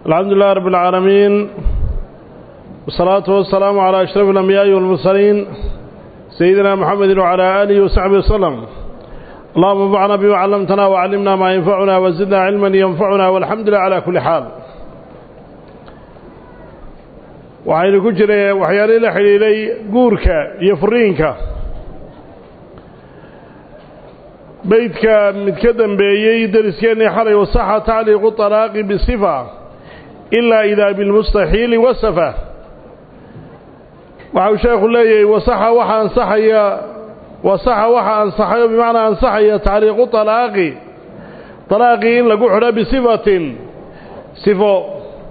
الحمد لله رب العالمين والصلاة والسلام على أشرف الأنبياء والمرسلين سيدنا محمد وعلى آله وصحبه وسلم. اللهم انفعنا بما علمتنا وعلمنا ما ينفعنا وزدنا علما ينفعنا والحمد لله على كل حال. وحين كجري وحيالي لحليلي قورك يفرينك بيتك متكدم بيي درسكين حري وصحة تعليق الطلاق بالصفة إلا إذا بالمستحيل وصفه. وعو شيخ الله وصحة وحا أنصحي بمعنى أنصحي تعليق الطلاق طلاقي إن لقوحنا بصفة صفة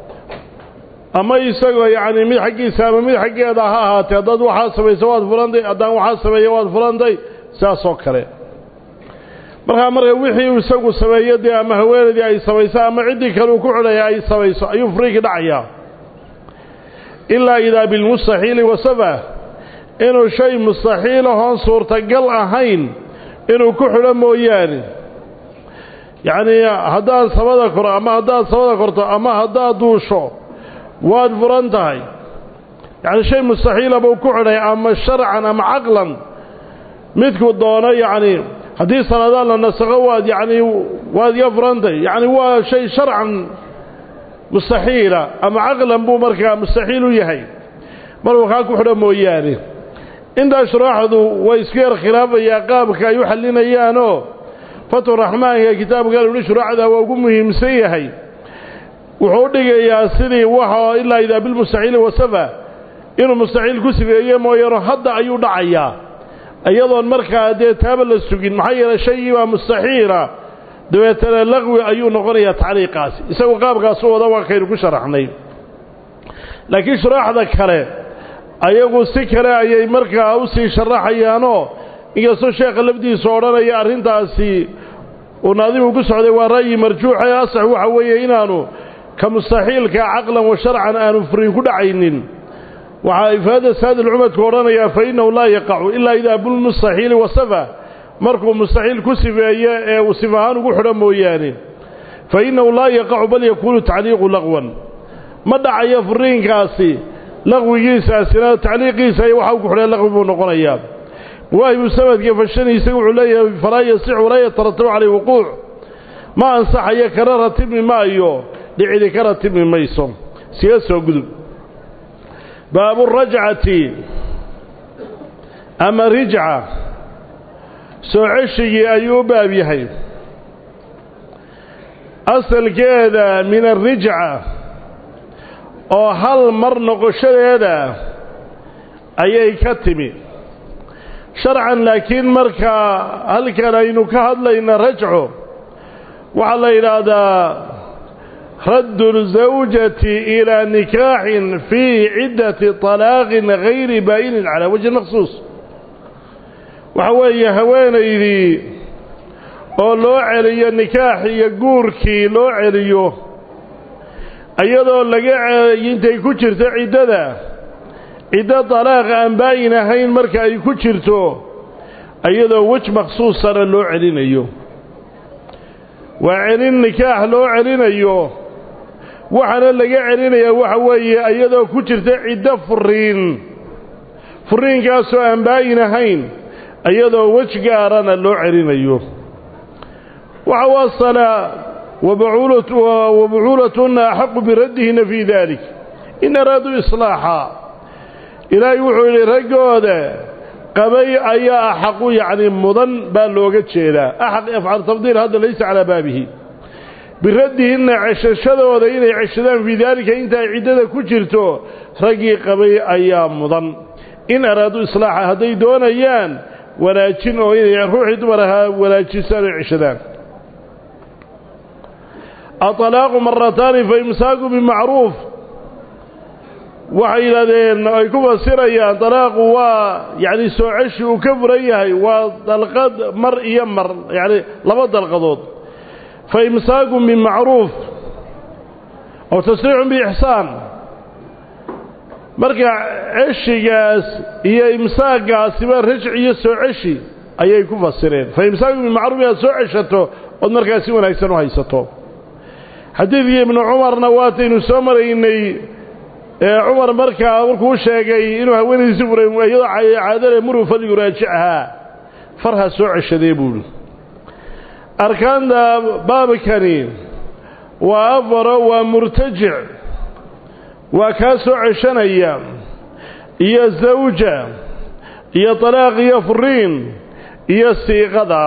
أما يساقوا يعني مي حقي سامة مي حقي أداها هاتي أداد وحاسبي سواد فلاندي أدان وحاسبي يواد فلاندي ساسوكري marka wixii isagu sameeyay ama haweenadii ay sameeyay ama cidi kale ku xulay ay sameeyso ayuu friig dhacaya illa ida bil mustahil wasafa inuu shay mustahil oo suurtagal ahayn inuu ku xulo mooyaan yani hadaa sabada kor ama hadaa sabada korto ama hadaa duusho waad furantahay yani shay mustahil aba ku xulay ama sharcan ama aqlan midku doono yani haddii sanadaan la nasakho waad yafrantay yani waa shay sharcan mustaxiila ama caqlan buu markaa mustaxiil u yahay maruu kaa ku xidho mooyaane intaa shuraaxdu way iska yar khilaafayaa qaabka ay u xallinayaanoo fatu raxmaanka kitaabka uli shuraaxda waa ugu muhiimsan yahay wuxuu dhigayaa sidii waxa ilaa idaa bilmustaxiili wasafa inuu mustaxiil ku sifeeye mooyano hadda ayuu dhacayaa ayadoon markaa dee taaba la sugin maxaa yeelay shay waa mustaxiila dabeetana laqwi ayuu noqonayaa tacliiqaasi isagu qaabkaas wada waa kaynu ku sharaxnay laakiin shuraaxda kale ayagu si kale ayay markaa u sii sharaxayaanoo inkastoo sheekha lafdiisa odhanaya arrintaasi uu naadimu ku socday waa ra'yi marjuuxa ee asax waxa weeye inaanu ka mustaxiilka caqlan wa sharcan aanu furin ku dhacaynin وعا إفادة سادة العمد كورانيا فإنه لا يقع إلا إذا بالمستحيل وصفه مركو مستحيل كسفه وصفهان وقحرا موياني فإنه لا يقع بل يكون تعليق لغوا مدع يفرين كاسي لغو يساسنا تعليق يساي وحاو قحرا لغو نقريا وهي مستمد كيف الشن يسيقع عليه فلا يصح ولا يترتب عليه وقوع ما أنصح يكرر تبني ما أيوه لعيد كرر تبني ما يصم سياسة وقدم باب الرجعة أما رجعة سعشي أيوب أبيهي أصل كذا من الرجعة أو هل مرنق شريدا أي كتمي شرعا لكن مركا هل كان ينكهد لنا رجعه وعلى هذا رد الزوجة إلى نكاح في عدة طلاق غير بائن على وجه مخصوص وحوية هوين إذي ولو علي النكاح يقوركي لو عليه أيضا لقى ينتهي كترت عدة طلاق أن بائن هين مركا يكترته أيضا وجه مخصوص صار لو علينا وعلي النكاح لو علينا waxaana laga celinayaa waxa weeye iyadoo ku jirta cidda furiinkaasoo aan baayin ahayn iyadoo waj gaarana loo celinayo waxa wasala wabucuulatuna axaqu biraddihinna fii dalik in araaduu islaaxa ilaahay wuxuu yidhi raggooda qabay ayaa axaqu yacni mudan baa looga jeedaa axaq afcal tafdiil hadda laysa calaa baabihi biraddihinna ceshashadooda inay ceshadaan fii daalika inta ay ciddada ku jirto raggii qabay ayaa mudan in araaduu islaaxa hadday doonayaan wanaajin oo inay ruuxii dumar ahaa wanaajisaan oo ceshadaan aطalaaqu marataani fa imsaaku bimacruuf waxay yidhahdeen ay ku fasirayaan talaaqu waa yacni soo ceshi uu ka furan yahay waa dalqad mar iyo mar yacni laba dalqadood فإمساك بمعروف أو تسريع بإحسان مركع عشيgaas iyo imsaagaasi ba rajciyo soo ceshi ayay ku fasireen fa imsaaku bimacruuf soo ceshato oo markaasi wanaagsan u haysato xadiidkii ibnu cumarna waataynu soo maraynay cumar markuu sheegay inuu haweenaysi furay iyadoo caadale muru falyuraajicahaa farha soo ceshadee buuhi arkaanta baabkani waa afaro waa murtajic waa kaa soo ceshanaya iyo zawja iyo talaaq iyo furiin iyo siiqada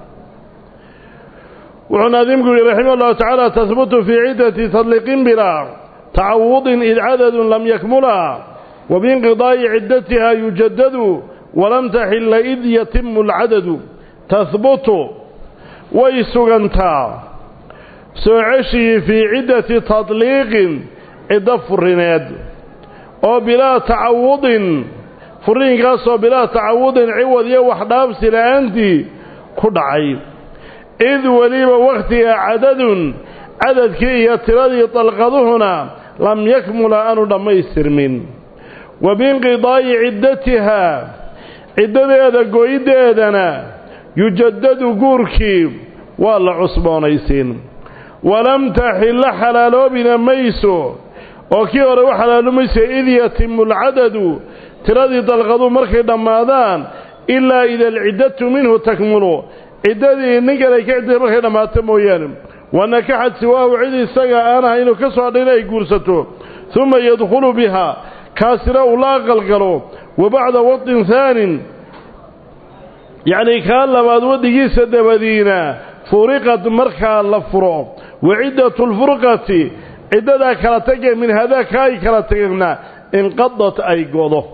wuxuu naadimku yidhi raximah allahu tacaala tahbutu fii ciddati tadliiqin bilaa tacawudin id cadadun lam yakmula wa biinqidaa'i ciddatiha yujadadu walam taxilla id yatimu alcadadu tahbutu way sugantaa soo ceshii fii ciddati tadliiqin ciddo furineed oo bilaa tacawudin furiinkaasoo bilaa tacawudin ciwad iyo wax dhaafsi la'aantii ku dhacay id weliba wakhtiga cadadkii iyo tiradii dalqaduhuna lam yakmula aanu dhammaystirmin wa biinqidaa'i ciddatihaa ciddadeeda goydeedana yujadadu guurkii waa la cusboonaysiin walam taxilla xalaaloobina mayso oo kii hore u xalaaloomaysa id yatimu alcadadu tiradii dalqadu markay dhammaadaan ilaa ida alciddatu minhu takmulu ciddadii ninkan ay ka cidday markay dhammaato mooyaane wanakaxad siwaahu cid isaga aan ahaynu ka soo hadhayn ay guursato uma yadkhulu bihaa kaasina uu la aqalgalo wa bacda wadin haanin yacnii kaa labaad waddigiisa dabadiina furiqad markaa la furo wa ciddatu lfurqati ciddadaa kala tagee min hadaa ka ay kala tageenna inqadat ay godo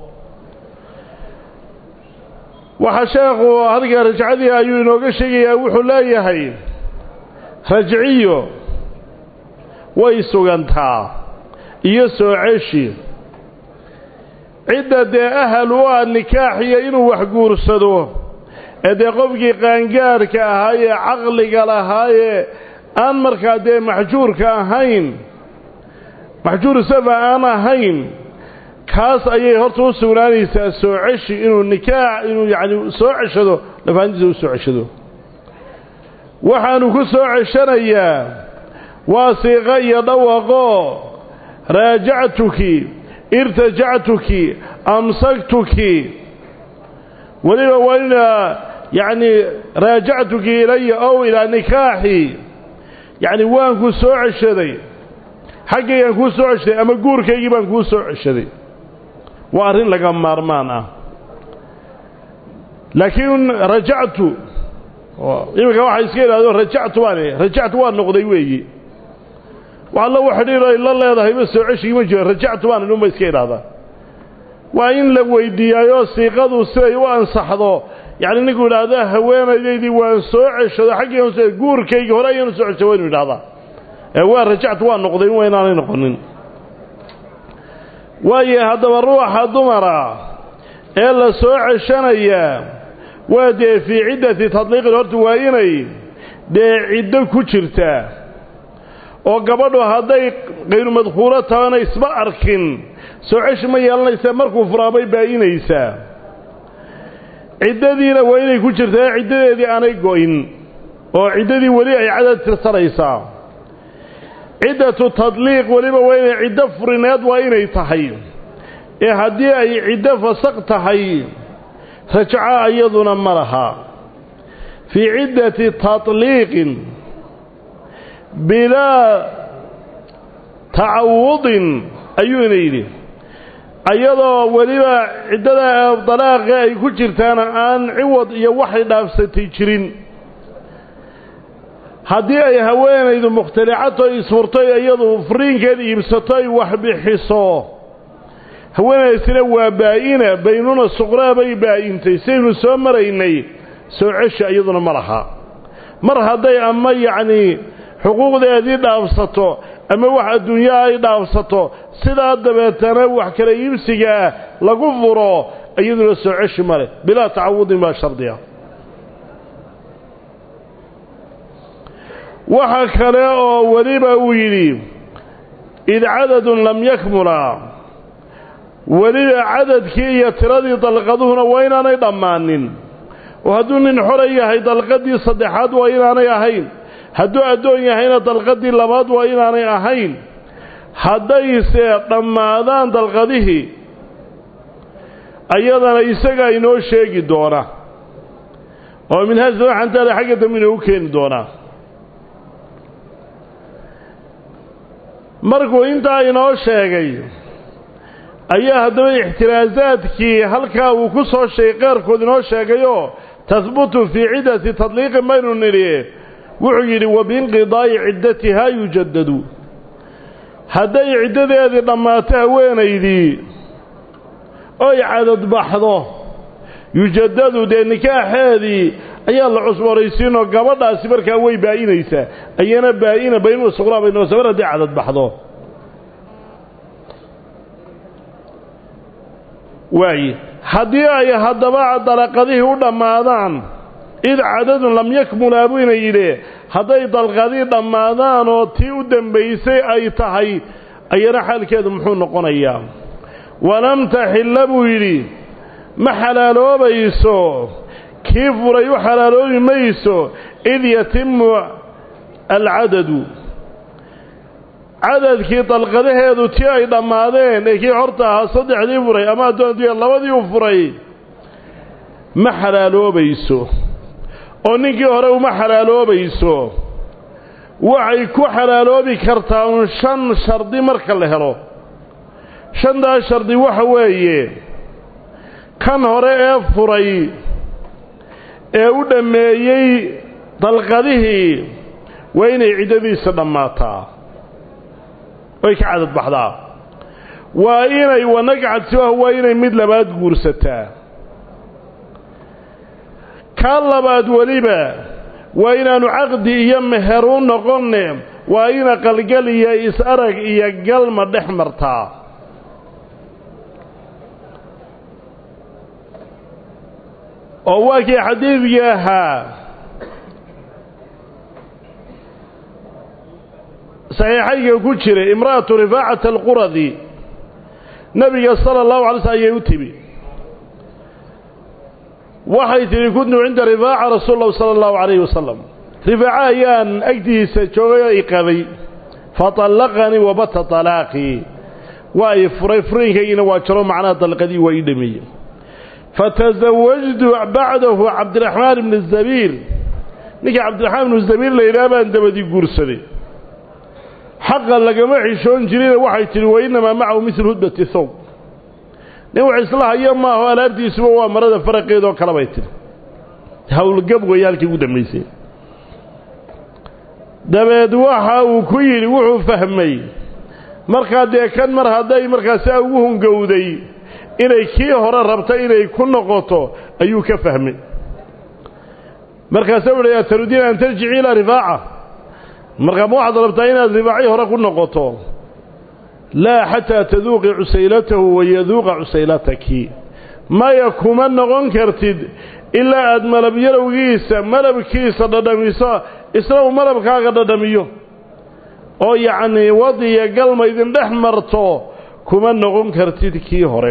waxaa sheekhu halkaa rajcadii ayuu inooga sheegayaa wuxuu leeyahay rajciyo way sugantaa iyo soo ceshi cidda dee ahal u ah nikaaxiyo inuu wax guursado ee dee qofkii qaangaarhka ahaayee caqliga lahaayee aan markaa dee maxjuurka ahayn maxjuur safa aan ahayn kaas ayay horta u sugnaanaysaa soo ceshi inuu yacni soo ceshado lafaantiisa u soo ceshado waxaanu ku soo ceshanayaa waa siiqo iyo dhawaqoo raajactuki irtajactuki amsaktuki weliba waa ina yacni raajactuki ilaya ow ilaa nikaaxi yacni waan ku soo ceshaday xaggaygaan kuu soo ceshaday ama guurkaygii baan kuu soo ceshaday waa arrin laga maarmaan ah laakiin rajactu iminka waxay iska idhahdo rajactu waa noqday weeyi wax la xidhiir ay la leedahay ma soo ceshigi ma jiro rajactu baan inuma iska idhahdaa waa in la weydiiyaayoo siiqadu siday u ansaxdo yacni ninkuu idhaahda haweenaydaydii waan soo ceshado xaggii guurkaygii hore ayaanu soo ceshay waynu idhahdaa waa rajactu waa noqday waa inaanay noqonin waayo haddaba ruuxa dumara ee la soo ceshanayaa waa dee fii ciddati tadliiqin horta waa inay dee ciddo ku jirtaa oo gabadhu hadday qayru madkhuuro tahana isma arkin soo ceshi ma yeelanaysaa markuu furaabay baa'inaysaa ciddadiina waa inay ku jirtaa ciddadeedii aanay go'in oo ciddadii weli ay cadad tirsanaysaa ciddatu tadliiq weliba waa inay ciddo furineed waa inay tahay ee haddii ay ciddo fasaq tahay rajca iyaduna ma laha fii ciddati tadliiqin bilaa tacawudin ayuu ina yidhi ayadoo weliba ciddada dalaaqa ay ku jirtaana aan ciwad iyo waxay dhaafsatay jirin haddii ay haweenaydu mukhtalicato isfurtay iyadu furiinkeed iibsato ay wax bixiso haweenaysina waa baa'ina baynuna suqraa bay baa'intay saynu soo maraynay soo ceshi iyaduna ma laha mar hadday ama yacnii xuquuqdeedii dhaafsato ama wax adduunyaha ay dhaafsato sidaa dabeetana wax kala iibsiga ah lagu furo iyaduna soo ceshi ma leh bilaa tacawudin baa shardiya waxa kale oo weliba uu yidhi id cadadun lam yakmula weliba cadadkii iyo tiradii dalqaduhuna waa inaanay dhammaanin oo hadduu nin xora yahay dalqadii saddexaad waa inaanay ahayn hadduu addoon yahayna dalqadii labaad waa inaanay ahayn haddayse dhammaadaan dalqadihii ayadana isagaa inoo sheegi doona oo minhaajka waxantaale xagga dambe inoogu keeni doonaa markuu intaa inoo sheegay ayaa haddaba ixtiraasaadkii halkaa uu ku soo sheegay qaarkood inoo sheegayoo tahbutu fii ciddati tadliiqin baynu nidhi wuxuu yidhi wabiinqidaa'i ciddatihaa yujadadu hadday ciddadeedii dhammaato haweenaydii oy cadadbaxdo yujadadu dee nikaaxeedii ayaa la cusbooraysiinoo gabadhaasi markaa way baa'inaysaa ayana baa'ina baynuu suqraa baynoo sabar hadday cadadbaxdo waaye haddii ay haddaba dalaqadihii u dhammaadaan id cadadun lam yakmulaa buu ina yidhi hadday dalqadii dhammaadaan oo tii u dambaysay ay tahay ayana xaalkeedu muxuu noqonayaa walam taxilla buu yidhi ma xalaaloobayso kii furay u xalaaloobi mayso id yatimu alcadadu cadadkii dalqadaheedu tii ay dhammaadeen ee kii horta ahaa saddexdii furay ama addoontii labadii u furay ma xalaaloobayso oo ninkii hore uma xalaaloobayso waxay ku xalaaloobi kartaa un 5 shardi marka la helo 5daas shardi waxa weeye kan hore ee furay ee u dhammeeyey dalqadihii waa inay ciddadiisa dhammaataa way ka cadad baxdaa waa inay wanagcadsiwaha waa inay mid labaad guursataa ka labaad weliba waa inaanu caqdi iyo meher u noqonne waa ina qalgal iyo is-arag iyo galma dhex martaa oo waa kii xadiidkii ahaa saxiixayga ku jiray imra'atu rifaacata alquradi nabiga sala allahu alay slm ayay u timi waxay tihi kuntu cinda rifaaca rasuul llahi sala allahu calayhi wasalam rifaaca ayaan agtiisa joogay oo i qabay fatallaqanii wabata talaaqii waa i furay furiinkaygiina waa jaro macnaha dalqadii waa ii dhameeyey fatasawajtu bacdahu cabdiraxmaan ibni zabiir ninkii cabdiraxmaan ibnu zabiir la yidhaha baan dabadii guursaday xaqa lagama xishoon jirina waxay tihi wa innamaa macahu midlu hudbati thawb nin wax isla haya maaho alaabtiisuba waa marada faraqeedoo kale bay tihi howlgab weeye halkii ugu dambaysay dabeed waxa uu ku yidhi wuxuu fahmay markaa dee kan mar hadday markaasaa ugu hungowday inay kii hore rabta inay ku noqoto ayuu ka fahmay markaasaa wuxuu yaa tarudiina an tarjici ilaa rifaaca markaa ma waxaad rabtaa inaad rifaacii hore ku noqoto laa xataa taduuqi cusaylatahu wayaduuqa cusaylataki maya kuma noqon kartid ilaa aad malabkiisa dhadhamiso isna uu malabkaaga dhadhamiyo oo yacnii wadiya galma idin dhex marto kuma noqon kartid kii hore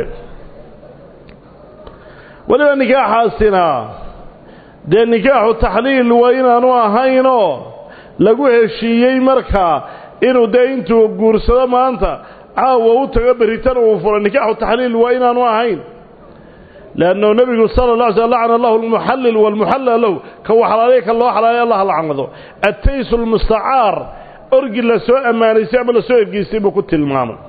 weliba nikaaxaasina dee nikaaxu taxliil waa inaanu ahaynoo lagu heshiiyey markaa inuu dee intuu guursado maanta caawa u tago beritan uu furo nikaaxu taxliil waa inaanu ahayn leannahu nebigu sala alla alay slam lacana allahu almuxallil waalmuxallal lahu ka uu xalaalay ka loo xalaalay allah lacnado attaysu almustacaar orgi la soo ammaanaysay ama la soo ergeystay buu ku tilmaamay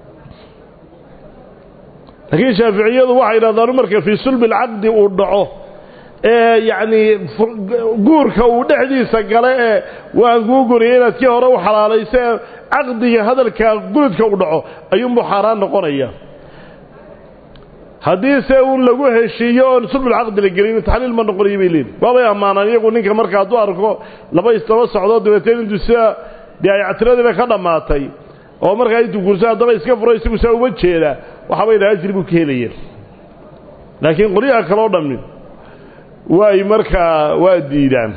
laakiin shaaficiyadu waxay yidhahdaan marka fii sulbi alcaqdi uu dhaco ee yacnii guurka uu dhexdiisa gale ee waan kuu guriyay inaad kii hore u xalaalaysa ee caqdiga hadalka gududka u dhaco ayuunbuu xaaraan noqonaya haddiise uun lagu heshiiyo oon sulbulcaqdi la gelin taxliil ma noqonayo bay leeyihin waabay ammaanaan iyagu ninka marka hadduu arko laba isdaba socdoo dabeeteen intuu sidaa dee ay catiradiiba ka dhammaatay oo markaa intuu guursa haddaba iska furo isagu saa uma jeeda waxaabay dhaha ajri buu ka helaya laakiin qolyaha kaloo dhammi waay markaa waa diidaan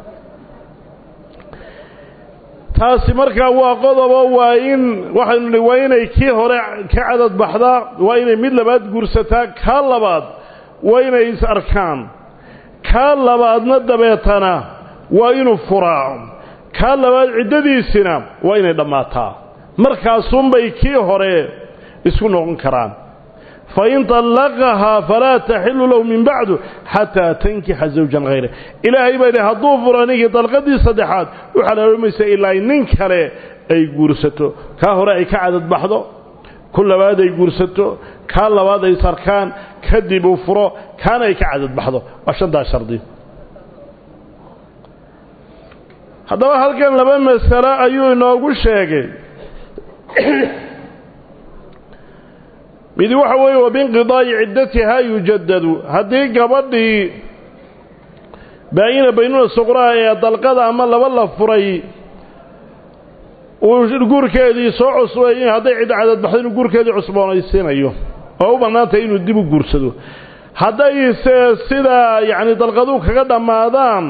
taasi markaa waa qodobo waa in waxaynu nihi waa inay kii hore ka cadad baxdaa waa inay mid labaad guursataa kaa labaad waa inay is arkaan kaa labaadna dabeetana waa inuu furaa kaa labaad ciddadiisina waa inay dhammaataa markaasunbay kii hore isku noqon karaan fain طallaqahaa falaa taxilu lahu min bacdu xataa tankixa zawjan hayra ilaahay baa yidhi hadduu furo ninkii dalqadii saddexaad u xalaaloomaysa ilaa nin kale ay guursato kaa hore ay ka cadadbaxdo ku labaad ay guursato kaa labaad ay sarkaan kadib uu furo kaana ay ka cadadbaxdo waa shantaa shardi haddaba halkan laba masalo ayuu inoogu sheegay mid waxa weeye wabinqidaa'i ciddatihaa yujadadu haddii gabadhii baayina baynuna suqraa ee dalqada ama laba la furay uu guurkeedii soo cusbay hadday ciddo cadadbaxdo inuu guurkeedii cusboonaysiinayo oo u bannaantahay inuu dib u guursado haddayse sidaa yacni dalqaduu kaga dhammaadaan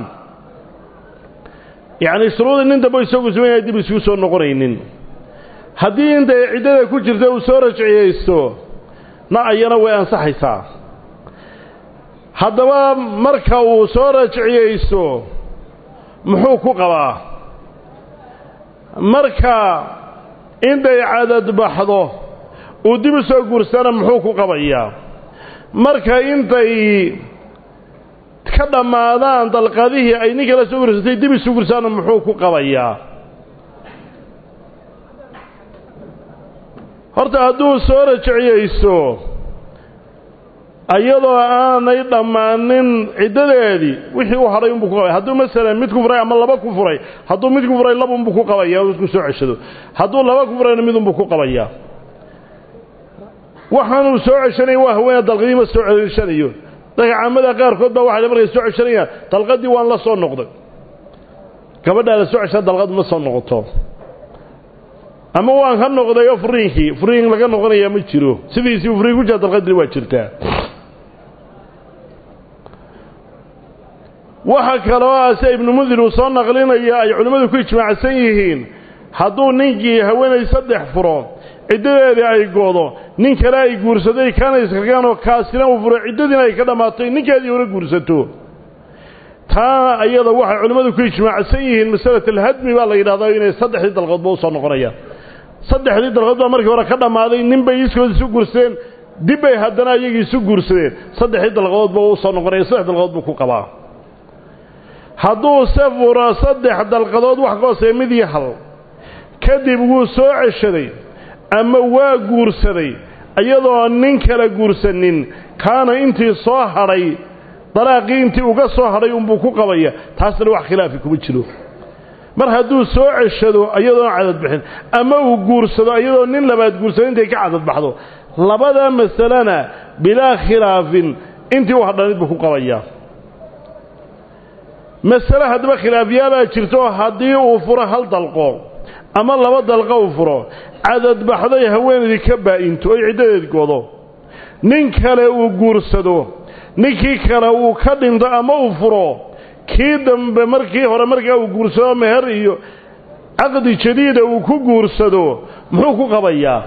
yacni shuruudii nin dambe isagu sumaynayaa dib isugu soo noqonaynin haddii intay ciddada ku jirta uu soo rajciyeysto na ayana way ansaxaysaa haddaba marka uu soo rajciyeysto muxuu ku qabaa marka intay cadadbaxdo uu dib u soo guursana muxuu ku qabayaa marka intay ka dhammaadaan dalqadihii ay nin kala soo guursatay dib isu guursaana muxuu ku qabayaa horta hadduu soo rajciyeysto ayadoo aanay dhammaanin ciddadeedii wixii u hadhay unbuu ku qabaya hadduu masalan mid ku furay ama laba ku furay hadduu mid ku furay laba unbuu ku qabayaa isku soo ceshado hadduu laba ku furayna mid unbuu ku qabayaa waxaanuu soo ceshanaya waa haweeney dalqadii ma soo ceshanayo dadka caamada qaarkood baa waxay markay soo ceshanayaan dalqadii waan la soo noqday gabadhaa la soo ceshan dalqad ma soo noqoto ama waan ka noqdayo furiin laga noqonaya ma jiro sidiisii furiin ku jira dalqadii waa jirtaa waxa kaloo aase ibnu mundir uu soo naqlinaya ay culimmadu ku ijmaacsan yihiin hadduu ninkii haweenay saddex furo ciddadeedii ay goodo nin kale ay guursaday kaana iskargaanoo kaasina uu furo ciddadiina ay ka dhammaatay ninkeedii hore guursato taa ayada waxay culimmadu ku ijmaacsan yihiin masalat alhadmi baa la yidhahdaa inay saddexdii dalqoodba u soo noqonayaan saddexdii dalqood baa markii hore ka dhammaaday nin bay iskood isu guursadeen dib bay haddana iyagii isu guursadeen saddexdii dalqoodba u soo noqonaya saddex dalqood buu ku qabaa hadduu se furo saddex dalqadood wax ka hooseeya mid iyo hal kadib wuu soo ceshaday ama waa guursaday iyadoo nin kala guursanin kaana intii soo hadhay dalaaqii intii uga soo hadhay unbuu ku qabaya taasna wax khilaafi kuma jiro mar hadduu soo ceshado iyadoona cadadbixin ama uu guursado iyadoo nin labaad guursado intay ka cadadbaxdo labada masalana bilaa khilaafin intii u hadhanid buu ku qabayaa masale haddaba khilaafyaabaa jirto haddii uu furo hal dalqo ama laba dalqo uu furo cadadbaxday haweenaydii ka baa'into oy ciddadeed godo nin kale uu guursado ninkii kale uu ka dhinto ama uu furo kii dambe markii hore markaa uu guursado meher iyo caqdi jadiida uu ku guursado muxuu ku qabayaa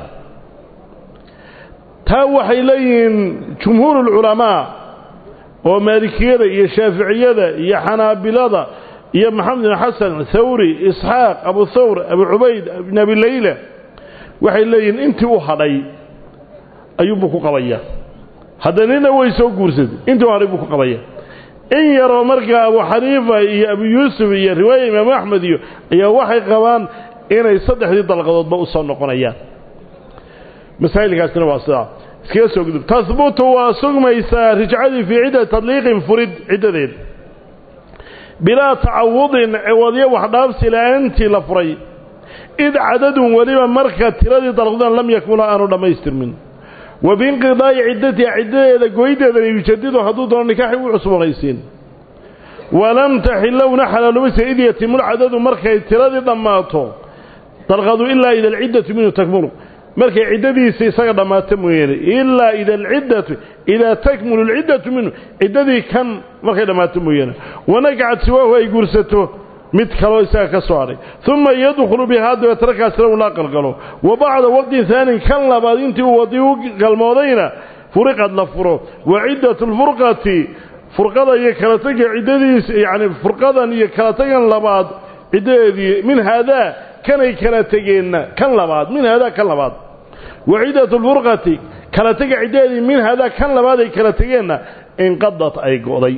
taa waxay leeyihiin jumhuurulculamaa oo maalikiyada iyo shaaficiyada iyo xanaabilada iyo maxamed bin xasan thawri isxaaq abu thawr abu cubayd ibn abi layla waxay leeyihiin intii u hadhay ayuunbuu ku qabayaa haddanina way soo guursaday intii u hadhay buu ku qabayaa in yaroo markaa abu xaniifa iyo abu yuusuf iyo riwaaya imaamu axmed iyo ayaa waxay qabaan inay saddexdii dalqadoodba u soo noqonayaan masaa'ilkaasina waa sidaa iskaga soo gudub tahbutu waa sugmaysaa rijcadii fii cidda tadliiqin furid ciddadeed bilaa tacawudin ciwadyo wax dhaafsi la-aantii la furay id cadadun weliba marka tiradii dalqadan lam yakmula aanu dhammaystirmin wa biinqidaa'i ciddatiha ciddadeeda goydeedana yujadidu hadduu doono nikaaxi u cusboonaysiin walam taxillowna xalaalumaysa id yatimu lcadadu markay tiradii dhammaato dalqadu ilaa ida alciddatu minhu takmulu markay ciddadiisa isaga dhammaato mooyaane ilaa idaa takmulu alciddatu minhu ciddadii kan markay dhammaato mooyaane wanakacad siwaahu ay guursato mid kaloo isaga ka soo hadhay uma yadkhulu bihaa dabeetana kaasina uu la qalgalo wa bacda waqtin haanin kan labaad intii uu wadii u galmoodayna furiqad la furo wa ciddatu lfurqati furqada iyo kala taga ciddadiisa yacni furqadan iyo kala tagan labaad عدادي من هذا كان يكلتجينا كان لبعض من هذا كان لبعض وعدة الفرقة كلتج عدادي من هذا كان لبعض يكلتجينا انقضت أي قضي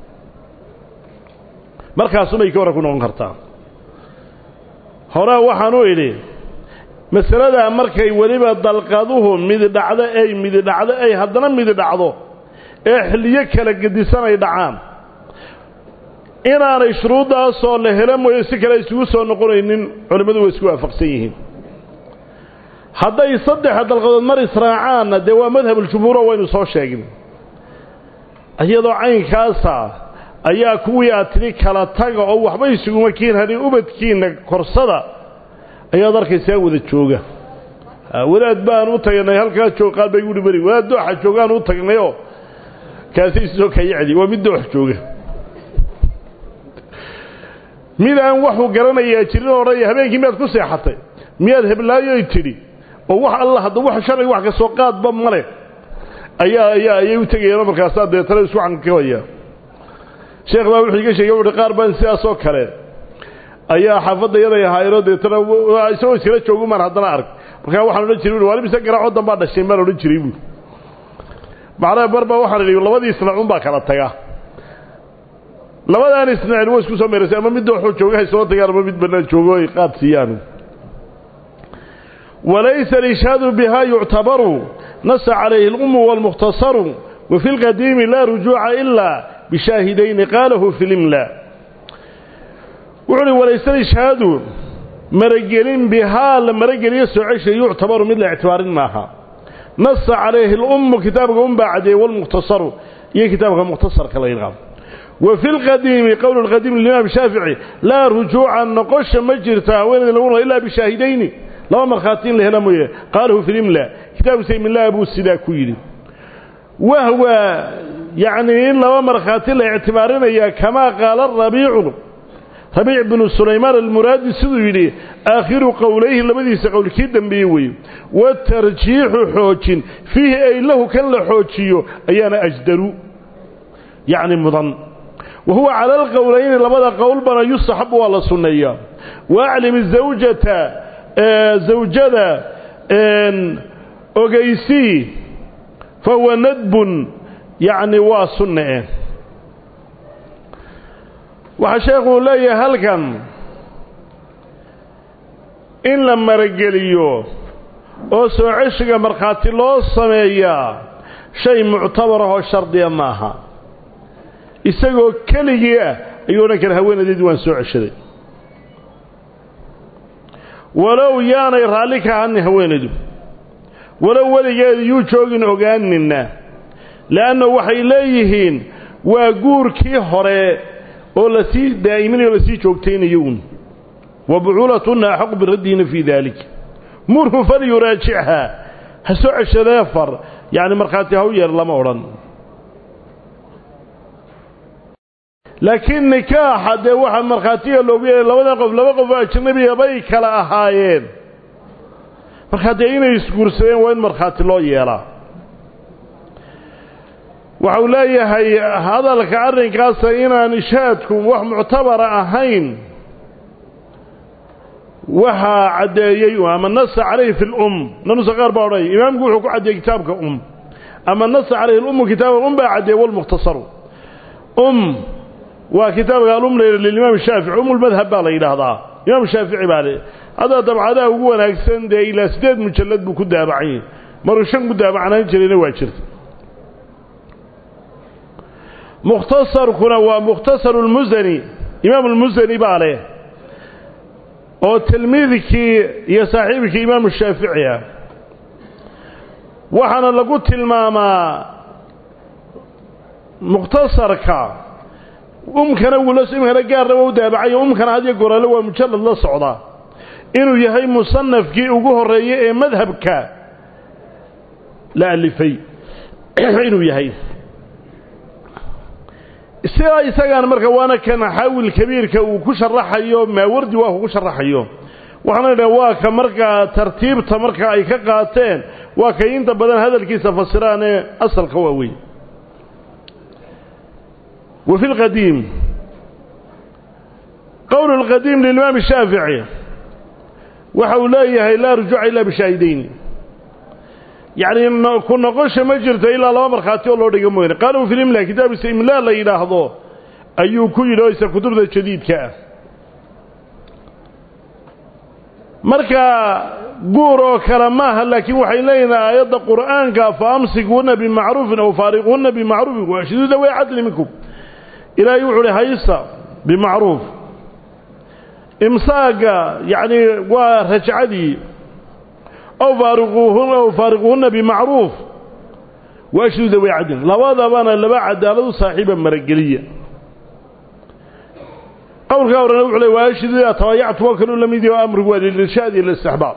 مركز ما يكون ركون عنكرتا هنا وحنو إليه مسألة مركي وليبا دلقادوهم ميد دعده أي هدنا ميد دعده إحليك لقديسان يدعان إن أنا شروطها صار لهلم ويسكر يسوسون نقول إن علماء ويسكوا فقسيهم هذا يصدق هذا القضاء مر إسراعان دوا مذهب الجمهور وين صار شيء أيضا عين كاسة أيها كويا تريك على تاجا أو وحبا يسقوا مكين هذه أبد كين كرصدا أيها ذلك يسوي الشوقة ولاد بان وطينا هل كان شوقان بيقول بري ولاد دوحة شوقان وطينا يو كاسيس زوك يعدي ومن دوحة شوقة مين أن وحو قرنا يأتينا ورأي هبين كميات كسي حتى مياد هب لا يأتيني ووح الله هذا وح شرعي وح كسوقات بمره أيها يوتقي ربك أصاد ديتنا يسوع عن كوية شيخ بابو الحقيقة شيء يقول قاربان سياسو كره ayaa xafada yaday hayro deetana isoo sira joogu mar hadana arag marka waxaan la jirin wali bisa garaaco damba dhashay mar oran jiray buu macna barba waxaan leeyahay labadii isna un baa kala taga labadaan isna way isku soo meeray ama mid wuxuu joogay soo tagar ama mid banaan joogo ay qaabsiyaan وليس الإشهاد بها يعتبر نص عليه الأم والمختصر وفي القديم لا رجوع إلا بشاهدين قاله في الإملاء وعلي وليس الإشهاد مرجلين بها لما رجل يسعيش يعتبر مثل اعتبار معها نص عليه الأم كتابك أم بعده والمختصر كتابك مختصر كلا يلغم وفي القديم قول القديم الإمام الشافعي لا رجوع النقش مجرتا وين الأمر إلا بشاهدين لا مرخاتين لهنا مويه قاله في الإملاء كتاب سيم الله أبو السداكويري وهو يعني إلا مرخاتين لاعتبارنا كما قال الربيع ربيع بن سليمان المرادي سيدي آخر قوليه لبدي سقول كيدا بيوي والترجيح حوج فيه أي له كان حوجيه أيانا أجدروا يعني مضن وهو على القولين لبدا قول بنا يصحب ولا سنية وأعلم الزوجة زوجة أغيسي فهو ندب يعني واسنة وحشيخه لي هل كان إن لما رجليو أوسو عشق مرخاتي الله السمية شيء معتبره شرطيا معها إساقو كليه أيونك الهوين دي دوان سوء عشري ولو يانا يرالك عني هوين دي ولو ولي يوجوغن أغاننا لأنه وحي إليهين وقور كي هوري ولسي دائمين ولسي شوكتين يون وبعولتنا حق بالردين في ذلك مره فليراجعها هسوع الشرافر يعني مرخاتي هوير لما أوران لكن نكاح دي واحد مرخاتي اللوبية لما قف أجنبي بيك لأهايين مرخاتيين يسكرسين وين مرخاتي الله يلا وحولاي هذا لك عرن كاسينا نشاتكم وح معتبر أهين وها عدايا أما النص عليه في الأم ننص غير باوري إمام قوحك عدي كتابك أم أما النص عليه الأم كتاب الأم بعدي والمختصر وكتابك الأم للإمام الشافعي أم المذهب بالي إلى هذا الإمام الشافعي بالي هذا طبعا هذا هو أكسن دي إلى سداد مجلد بكده بعين مرشان كده معنا يجري واجرت مختصر كنا ومختصر المزني إمام المزني بالي أو تلميذك يا صاحبك إمام الشافعي وحنا لقلت الماما مختصرك ممكن أقول اسمه رجال وده بعي ممكن هذا يقول له مجلد الله صعدا إنه يهي مصنف كي وجوه الرئي مذهبك لا اللي فيه إنه يهي isagaan marka waana kana xawil kabiirka uu ku sharaxayo ma wardi waa ku sharaxayo waxaan leeyahay waa ka marka tartiibta marka ay ka qaateen waa ka inta badan hadalkiisa fasiraan asalka waa weey وفي القديم قول القديم للإمام الشافعي وحوليه لا رجوع إلا بشاهدين يعني كنا قش مجرد إلا الله مرخاتي والله رقموين قالوا في الإملاء كتاب الإملاء لا يلاحظوه أيو كوي رئيس كتب الشديد كأه marka guuro kalamaha laakiin waxay leeyahay ayada quraanka faamsikuna bi ma'ruf aw fariquna bi ma'ruf wa ashhadu wa adl minkum ila yu'li haysa bi ma'ruf imsaaga yani wa raj'adi aw fariquhuna bi ma'ruf wa ashhadu wa adl lawada bana laba cadaaladu saaxiiba marageliya قول قولنا وعلي واشد إذا توايعت وكلوا لم يديوا أمر وللإرشاد إلى الاستحباب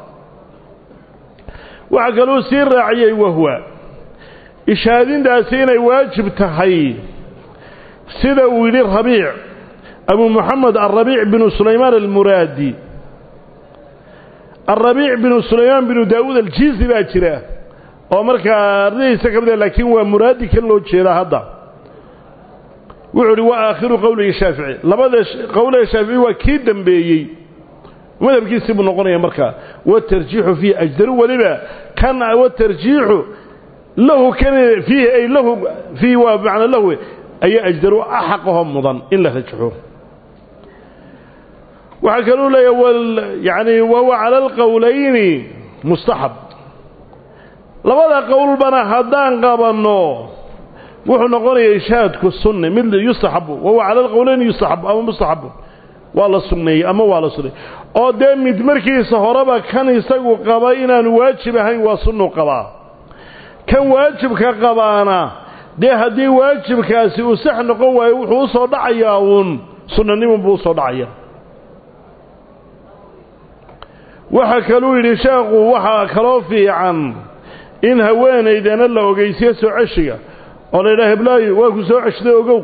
وعقلوا سير راعي وهو إشهادين داسين واجب تحيي سيدة ولي الربيع أبو محمد الربيع بن سليمان المرادي الربيع بن سليمان بن داود الجيزي باكرة ومركا رئيسة كبدا لكن هو مرادي كان له جيرا هذا وعلي وآخر قوله الشافعي لبدا قوله الشافعي وكيد دنبيي وماذا بكي سيبو نقول مركا والترجيح فيه أجدر ولما كان والترجيح له كان فيه أي له فيه ومعنى له أي أجدر أحقهم مضان إلا ترجحوه وحكروا له يعني وهو على القولين مستحب لبدا قول بنا حدان قابنه وحو نقول إشهادك السنة مثل يستحب وهو على القولين يستحب أما مستحب والله السنة أما والله السنة oo de mid markiisa horeba kan isagu qaba inaan waajib ahayn waa sunno qaba kan waajibka qabaana de hadii waajibkaasi uu sax noqon waayo wuxuu soo dhacayaa uun sunnanimo buu soo dhacayaa waxa kaloo yiri sheekhu waxa kaloo fiican in haweeneydana la ogeysiyo soo ceshiga oo la ilaahay blaayo waa ku soo ceshday ogow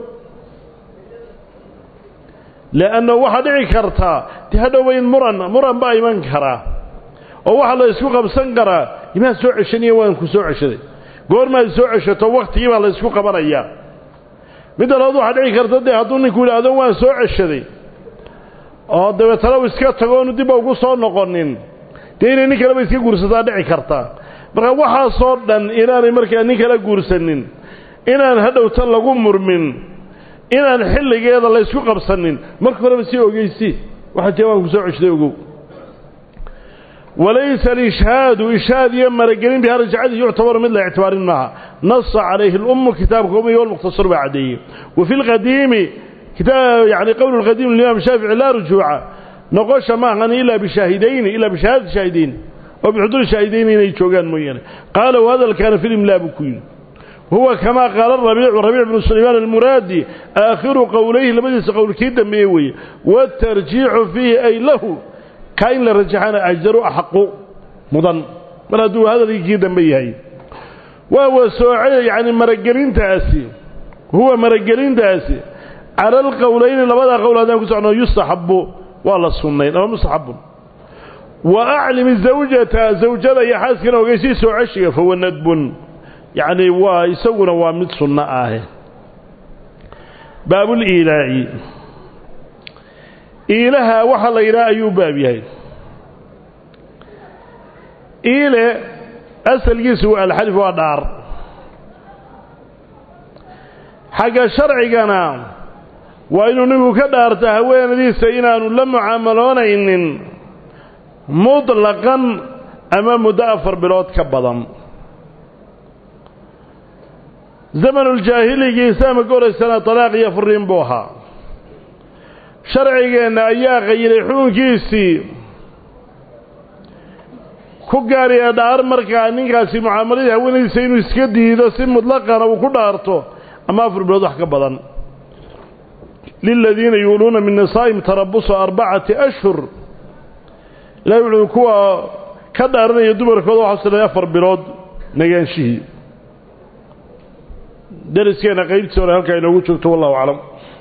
لأنه واحد عكرتها تهدوا بين مرن باي من كرا أو واحد لا يسوق بسنجرة يما سوء عشني وين كسوء عشري قول ما يسوء عشرة وقت يما لا يسوق بريا بدل هذا واحد عكرتها ده هذون يقول هذا وين سوء عشري ده ترى وسكت تقول ندي بوقو صار نقنن تيني نكلا بيسكي قرصة ده عكرتها بقى واحد صار دن إنا نمرك نكلا قرصنين إنا هذا وتلقوا مرمن inaan xilligeeda la isku qabsanin marka hore si ogeysi waxa jawaab ku soo cishday ugu walaysa al-ishhad yamraqin bi harja'ati yu'tabar mid la i'tibaarin maaha nass alayhi al-umm kitabkum iyo al-mukhtasar ba'di wa fi al-qadim kitab yani qawl al-qadim al-imam shafi'i la rujua noqosha ma han ila bi shahidayn ila bi shahad shahidayn wa bi hudur shahidayn inay joogan mooyane qala hada kana fi al-imla bukuyn هو كما قال الربيع بن سليمان المرادي آخر قوليه لمجلس قول كيدا ميوي والترجيع فيه أي له كاين لرجحنا أجر أحق مضن مردو هذا اللي كيدا ميهي وهو سوعي يعني مرقلين تأسي هو مرقلين تأسي على القولين لماذا قول هذا أنه يستحب والله السنين أو مستحب وأعلم زوجة يحاسكنا وقيسيس وعشية فهو ندب يعني ويسوون وامد سنة باب الإيلاء إيلها وحل إيلاء أيوب بابيها إيلاء أسل يسوى الحلف والنار حاجة شرعي كان وإنه نقول كدار تهوين ذي سينان لما عملون إن مطلقا أمام مدافر بلوت كبضم زمن الجاهلية سام قول السنة طلاق يفرين بوها شرعي أن أيها غير حون كيسي كقاري أدار مركا ننكاسي معاملة هوني سينو اسكدي إذا سن مطلقا وكل أرطو أما أفر بلوضح كبضا للذين يقولون من نصائم تربصوا 4 أشهر لا يقولون كوا كدارنا يدبر كذا وحصل يفر بلوض نيانشيه درسنا قيد سورة هلك إنه وجهت والله أعلم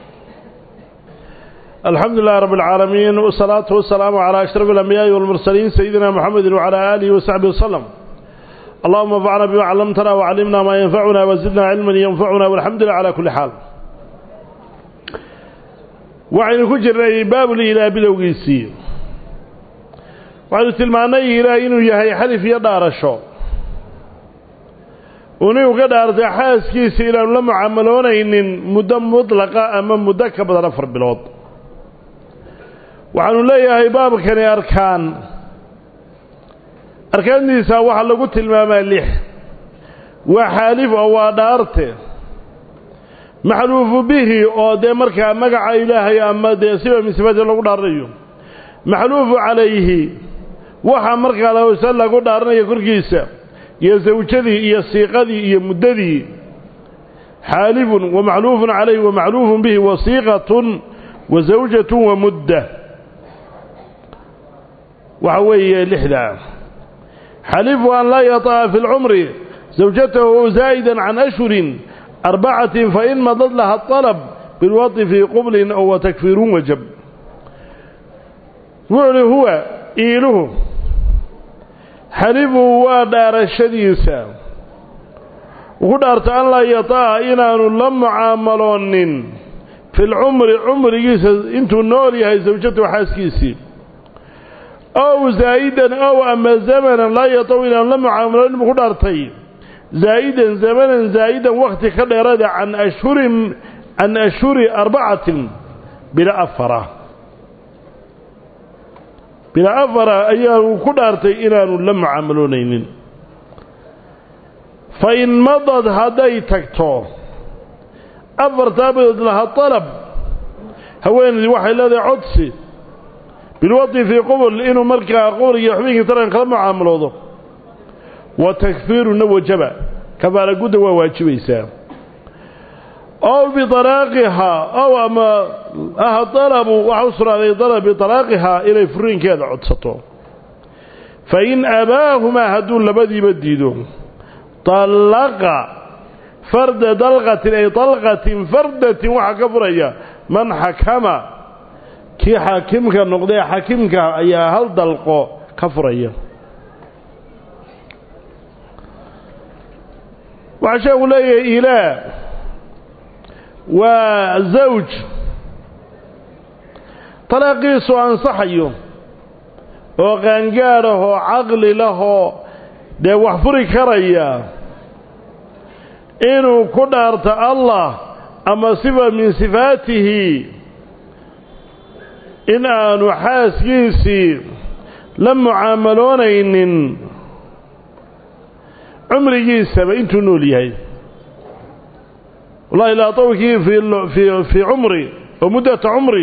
الحمد لله رب العالمين والصلاة والسلام على أشرف الأنبياء والمرسلين سيدنا محمد وعلى آله وصحبه وسلم اللهم انفعنا بما علمتنا وعلمنا ما ينفعنا وزدنا علما ينفعنا والحمد لله على كل حال waxaynu ku jirnay baabul ilaah bilowgiisii waxaynu tilmaanay ilaah inuu yahay xalif iyo dhaarasho uu ka dhaartay xaaskiisa inaanu la mucaamaloonaynin muddo mudlaqa ama muddo ka badan 4 bilood waxaanu leeyahay baabkani arkaantiisa waxa lagu tilmaamaa 6 waa xalif oo waa dhaarte maxluufu bihi oo de markaa magaca ilaahay ama de siba misbada lagu dhaaranayo maxluufu calayhi waxa markaa lagu dhaaranayo korkiisa iyo zawjadii iyo siiqadii iyo muddadii xaalifun wa maxluufun calayhi wa maxluufun bihi wasiiqatun wa zawjatun wa mudda waxa weeye 6 xalifu an laa yataa fi lcumri zawjatahu zaa'idan can ashhurin 4 فإن مضت لها الطلب بالوطء في قبل أو تكفير وجب وعلي هو إيله حلفه ودار الشديسة وقدرت أن لا يطاع إنان لم عاملون في العمر عمر انتو النوري هاي زوجته حاسكيسي أو زائدا أو أما زمنا لا يطاع إنان لم عاملون بقدرتين زائدا زمنا زائدا وقت كدرد عن أشهر 4 بلا أفرة أيها كدرتي إنان لم عاملونين فإن مضت هديتكتو أفرتابد لها الطلب هوين الوحي الذي عدسي بالوطي في قبل إنه مركا قول يحميك ترى انقلب عاملوه وتكفير وجبا كما لقد واجبيسا أو بطلاقها أو أما طلب وحصر عليه طلب بطلاقها إلى فرين كذا عدسته فإن أباهما هدون لبدي بديدون طلق فرد دلغة أي طلقة فردة وحكفرية من حكم كي حاكمك النقضي حاكمك أي هل دلقه كفرية وعشان لي إله وزوج طلاقيس أنصحيه وقنقاره عقل له ده وحفري كريا إنه قدرت الله أما صفة من صفاته إن نحاسيسي لم عاملون إن عمري سبا انتو نوليهاي والله لا طوكي في عمري ومدة عمري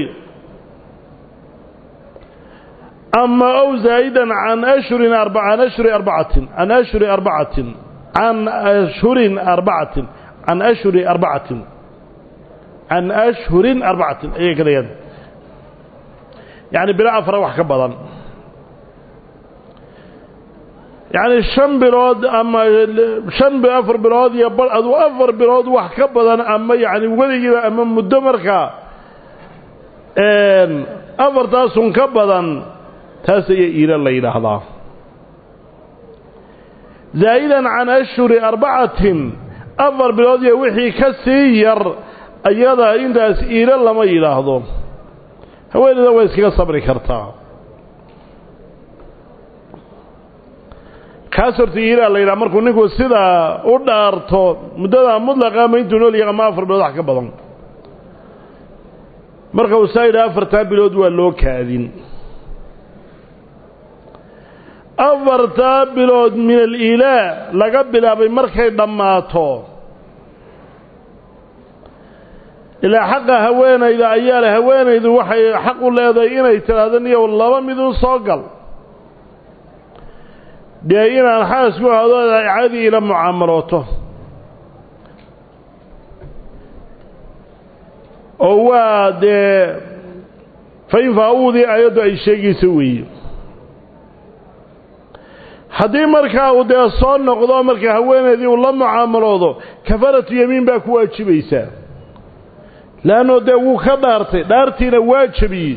أما أو زائدا عن أشهر 4 عن أشهر 4 عن أشهر 4 عن أشهر 4 عن أشهر 4 عن أشهر 4 أي كده يعني بلا أفرح كبضا يعني 5 بلاد أما 4 بلاد يبقى أدو 4 بلاد وحكبضا أما يعني ولي أما مدمركا 4 تاسون كبضا تاسي إلى الليل هذا زائدا عن أشهر 4 4 بلاد يوحي كسير أيضا إنتاس إلى اللما إلى هذا هو إذا ويسكي صبري كرتا كاسرتي إلى الليل أمركم نكو سيدا ودارتو مدة مطلقة ما ينتو نولي ما 4 بلاد حكبضا marka uu sayda 4 bilood waa loo kaadin 4 bilood min al-ilaa laga bilaabay markay dhamaato ila xaq haweenayda ayaa la haweenaydu waxay xaq u leedahay inay tiraahdo iyo laba mid u soo gal deeyna xaasku hado caadi ila muaamalato oo waa de fayn faawdi ayadu ay sheegayso weey hadii markaa uu de soo noqdo markaa haweeneedii uu la muaamaloodo kafaratu yamiin baa ku waajibaysa laano de uu ka dhaartay dhaartiina waajibi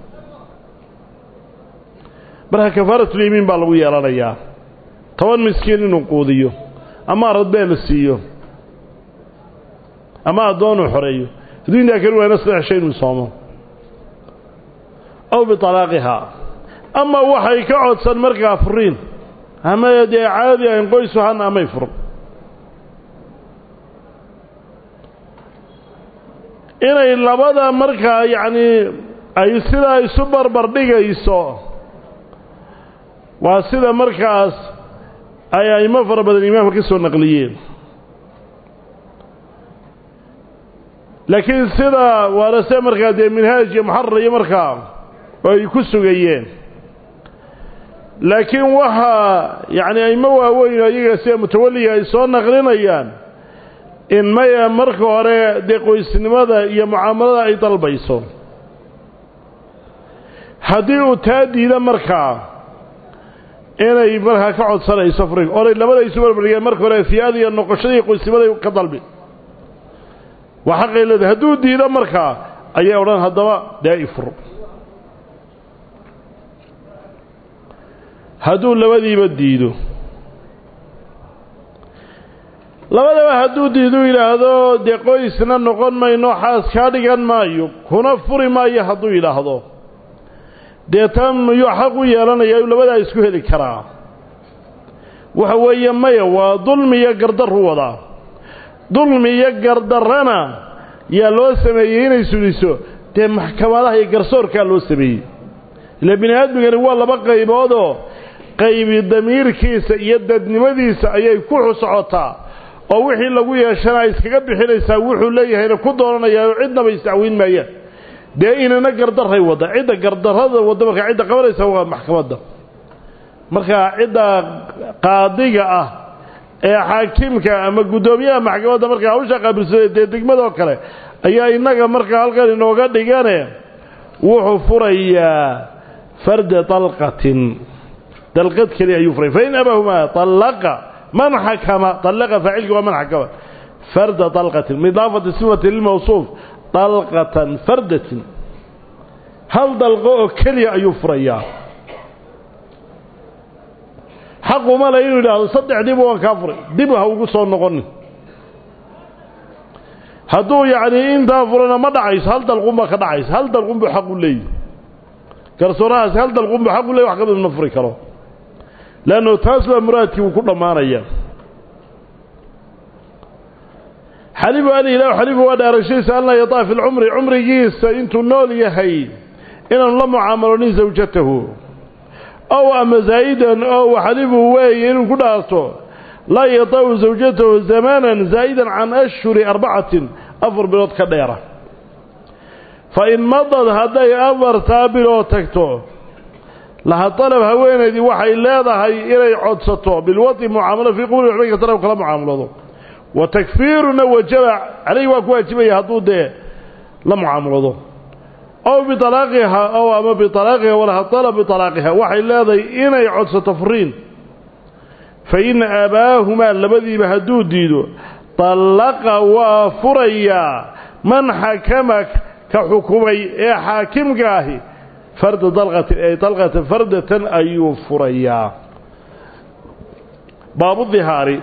markaa kafaratu yamiin baa lagu yeelanayaa 10 miskiin inuu quudiyo ama radbeel siiyo ama adoon xoreeyo دين ذاك الوين أصلح شيء من صومه أو بطلاقها أما وحي كعود سنمركها فرين أما يدي عادي أن قيسها أما يفر إنه إلا بدا مركها يعني أي سيدة يسبر بردقة يسو وسيدة مركز أي مفر بدل الإمام كسو النقليين لكن سيدة ورسي مركز دي منهاج محرر يمركز ويكسو جيين لكن وها يعني أي مواوين يجي متولي يسو النقلين أيان إن ما يمركز وري ديقو السنماذا يمعاملة أي طلب يسو haddii taa diida markaa inay markaa ka codsanayso furiin oo labada isu barbariyeen marka hore fiyaadi iyo noqoshadii qoysnimada ka dalbi waxa qeylada hadduu diida markaa ayay oran hadaba daa'ifur hadduu labadiiba diido labadaba hadduu diido ilaahdo de qoysna noqon mayno xaas ka dhigan maayo kuna furi maayo hadduu ilaahdo deetan miyuu xaq u yeelanayaa labada isku heli karaa waxa weeye maya waa dulmi iyo gardar wada dulmi iyo gardarana yaa loo sameeyay inay suliso de maxkamadaha iyo garsoorka loo sameeyay ila bini'aadmiga waa laba qaybood oo qaybi damiirkiisa iyo dadnimadiisa ayay ku xusocotaa oo wixii lagu yeeshanaa iskaga bixinaysaa wuxuu leeyahay ku doonanayaa cidnaba isacwiin maayaan dee inana gardaray wada cida gardarada wada marka cida qabanaysa waa maxkamadda marka cida qaadiga ah ee xaakimka ama gudoomiyaha maxkamadda marka hawsha qabilsay degmada oo kale ayaa inaga marka halkan inooga dhigane wuxuu furayaa farda talqatin dalqad kali ayuu furay fayn abahuma talaqa man hakama talaqa fa'ilku wa man hakama farda talqatin midafatu sifati lil mawsuf طلقة فردة هل دلقوا كليا يفريا حقه ما لا ينو له صدق ديبه وكافر ديبه وقصوا النقن هدو يعني إن دافرنا ما دعيس هل دلقوا ما كدعيس هل دلقوا بحق لي كرسوراس هل دلقوا بحق لي وحق من أفريقيا لأنه تاسب مراتي وكل ما رأيه حليب عليه لا حليب ولا رشيد سألنا يطاف العمر عمري جيس انتو النول يهي إن الله معاملوني زوجته أو أما زايدا أو حليب هواي إن كداسو لا يطاف زوجته زمانا زايدا عن أشهر 4 أفر بلوت كديرة فإن مضت هداي أفر تابلو تكتو لها طلب هوين دي وحي لا هي إلي عدسته بالوطي معاملة في قول الحبيك ترى كلام معاملته وتكفيرنا وجب عليه واجبيه هذو ده لا معاملته او بطلاقها او اما بطلاقها ولا طلب بطلاقها وحي لهدي اني عدس تفرين فإن اباهما لبدي بهدو ديدو طلق وفريا من حكمك كحكمي اي حاكم جاهي فرد طلقه اي طلقه فرده اي فريا باب الظهاري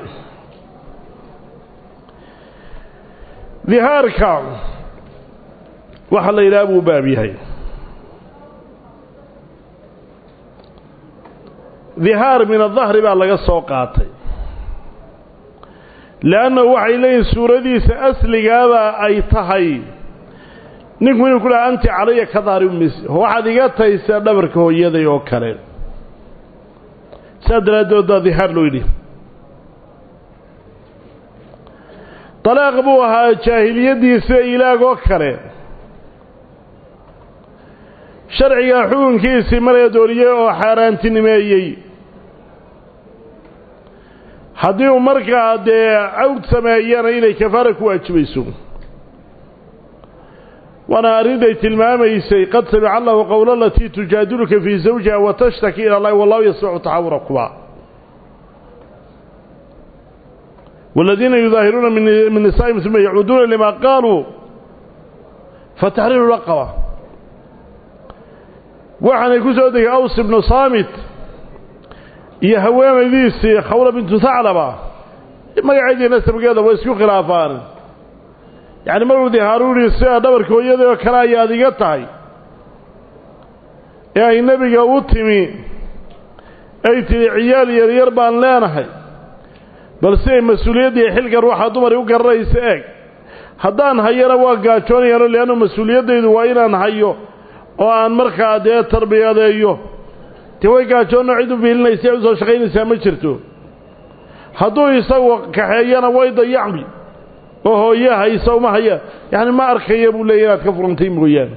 ظهارك وحل إلى أبو بابيهي ظهار من الظهر بقى لغا السوقاتي لأنه وحي لين سورة دي سأسلق هذا أي تهي نكمل يقول أنت علي كظهر أمس هو حديقات يسأل هو يدي وكرين سأدرى دا ظهار لويلي طلاق بوها جاهلية سئلاق وكره شرعي حون كيسي مريا دورية وحاران تنميي حديو مركا دي عود سمايانا إلي كفارك واجبيسو وانا أريد تلماميسي قد سمع الله قول التي تجادلك في زوجها وتشتكي إلى الله والله يسمع تعوركما والذين يظاهرون من نسائهم ثم يعودون لما قالوا فتحرير رقبة وحنا يكون سودك أوس بن صامت يهوان ليس خولة بنت ثعلبة ما يعيدي نسب هذا ويسكو خلافان يعني مروا دي هاروني السيئة دبرك ويدي وكرايا دي قطعي أي النبي قوتمي أي تلعيال يرير بان لانهي بل سي مسؤوليتي حلق روح دمر يوقع الرئيس اك haddaan hayana waa gaajoonayaan leeyahay mas'uuliyadeydu waa inaan hayo oo aan markaa dee tarbiyadeeyo way gaajoon cid u biilinaysa oo soo shaqeynaysa ma jirto hadduu isagu kaxeeyana way dayacmi oo hooyaha isagu ma haya yani ma arkaya buu leeyahay aad ka furantay mooyaan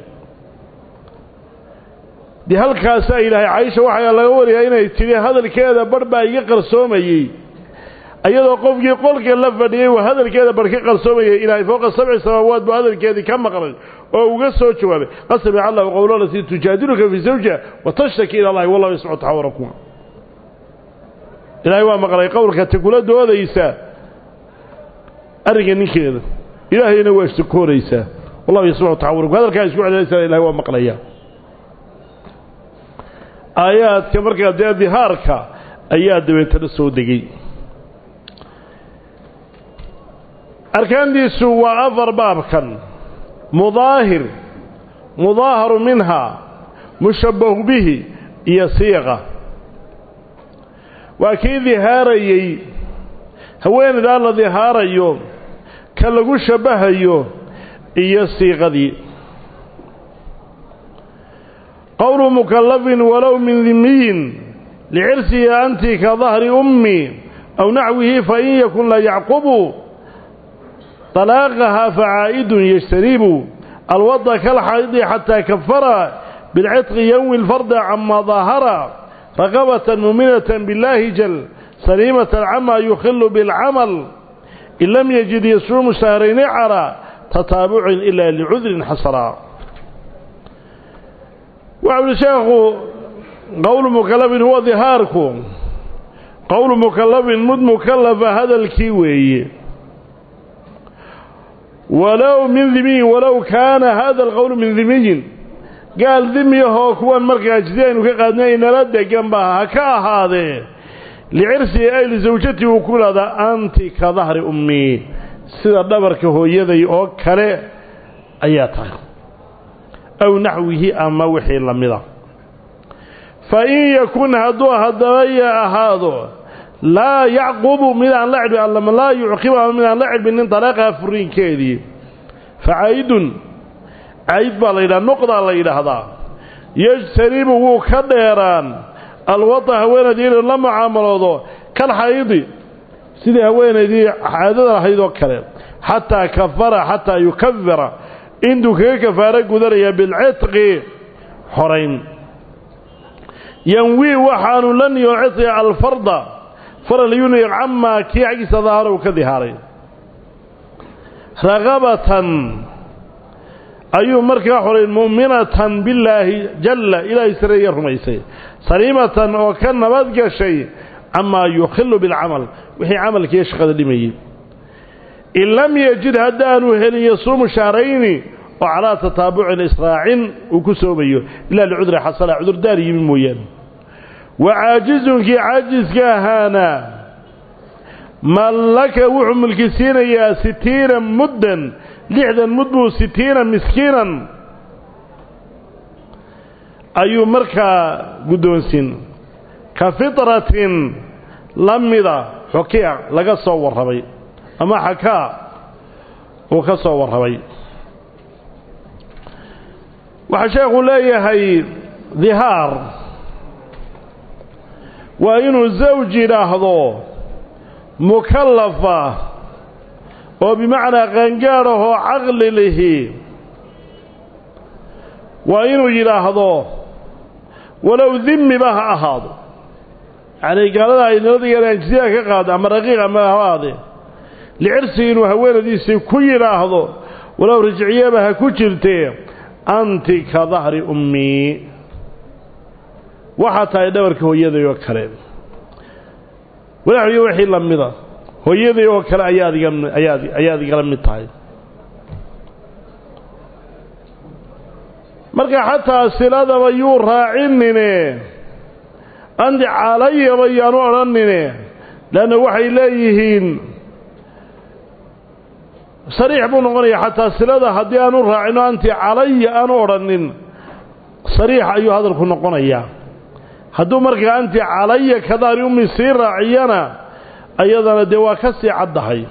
di halkaas ay ilaahay Aisha waxa laga wariyay inay tiri hadalkeeda barba iga qarsoomayay ayadoo qofkii qolka la fadhiyay waa hadalkeeda barka qarsoomay ilaahay fooqa 7 samawaad baa hadalkeedii ka maqlay oo uga soo jawaabay qasbi Allah qowlana si tujadiluka fi zawja wa tashtaki ila Allah wallahu yasma'u tahawurakum ilaahay waa maqlay qowlka kula doodaysa ariga ninkeeda ilaahayna waa istakooraysa wallahu yasma'u tahawurakum hadalka isku celinaysa ilaahay waa maqlaya aayaadka markaa dihaarka ayaa dabeetana soo degay أركان دي سوى أفر بابكا مظاهر منها مشبه به يصيغة وأكيد ظهاري هوين ذا ظهاري كاللغو شبهي يصيغة دي قول مكلف ولو من ذمي لعرسي أنت كظهر أمي أو نحوه فإن يكن لا يعقب طلاقها فعائد يجتنب الوضع كالحائض حتى كفر بالعتق يوم الفرد عما ظاهر رغبة مؤمنة بالله جل سليمة عما يخل بالعمل إن لم يجد يصوم شهرين عرى تتابع إلا لعذر حصرا وعبد الشيخ قول مكلف هو ظهاركم قول مكلف مد مكلف هذا الكيوي ولو من ذمي ولو كان هذا القول من ذمي قال ذمي هو كوان مركز أجدين وكقادنين لدى جنبها كهذا لعرسي أي لزوجتي وكل هذا أنت كظهر أمي سيدا دبرك هو يدي أوكري أياتها أو نحوه أما وحي اللمضة فإن يكون هدوها الدوية هذا لا يعقب من أن لعب ألما لا يعقبها من أن لعب من طلاقها فرين كيدي فعيد عيد بالإله نقضى الله هذا يجتنبه كديران الوضع هوين دي لما عملوا كالحيض سيدي هوين دي حيضة الحيض وكريم حتى كفر حتى يكفر عنده كفارة قدرية بالعتق حرين ينوي وحان لن يعطي الفرد فرل يوني عما كي عجس ظهره كظهاره رغبة أي مركة حرين مؤمنة بالله جل إلى سرية رميسي سليمة وكان بدك شيء عما يخل بالعمل وهي عمل كي يشغل لمي إن لم يجد هدانه هل يصوم شهرين وعلى تتابع الإسراع وكسوبيه إلا العذر حصل عذر داري من مويان وعاجز كي عاجز كهانا ملك وحم الكسين يا 60 مدا لحدا مدبو 60 مسكينا أي مركا قدون سن كفطرة لمضة حكيع لقى صور ربي أما حكا وكصور ربي وحشاق لا يهي ظهار وإنه الزوج لاحظه مكلفة وبمعنى غنجاره عقل له وإنه يلاحظه ولو ذم بها أحد يعني قال لها إن الذي ينجزيها كقاد أما رقيق أما هذا لعرسين وهوين دي سيكون يلاحظه ولو رجعيه بها كجرتين أنت كظهر أمي وحتى يدورك هو يدي وكرين ولا يوحي لمضة هو يدي وكرين أيادي قلم الطاي مركا حتى السلادة ويور راعنني عندي علي بيانو عنني لأنه وحي إليهين صريح بنغني حتى السلادة هدي أنو راعنو أنت علي أنو عنن صريح أيها هذا الكنقون إياه هدو مركا أنت علي كدار أمي سير راعينا أيضا دواكسي عدهي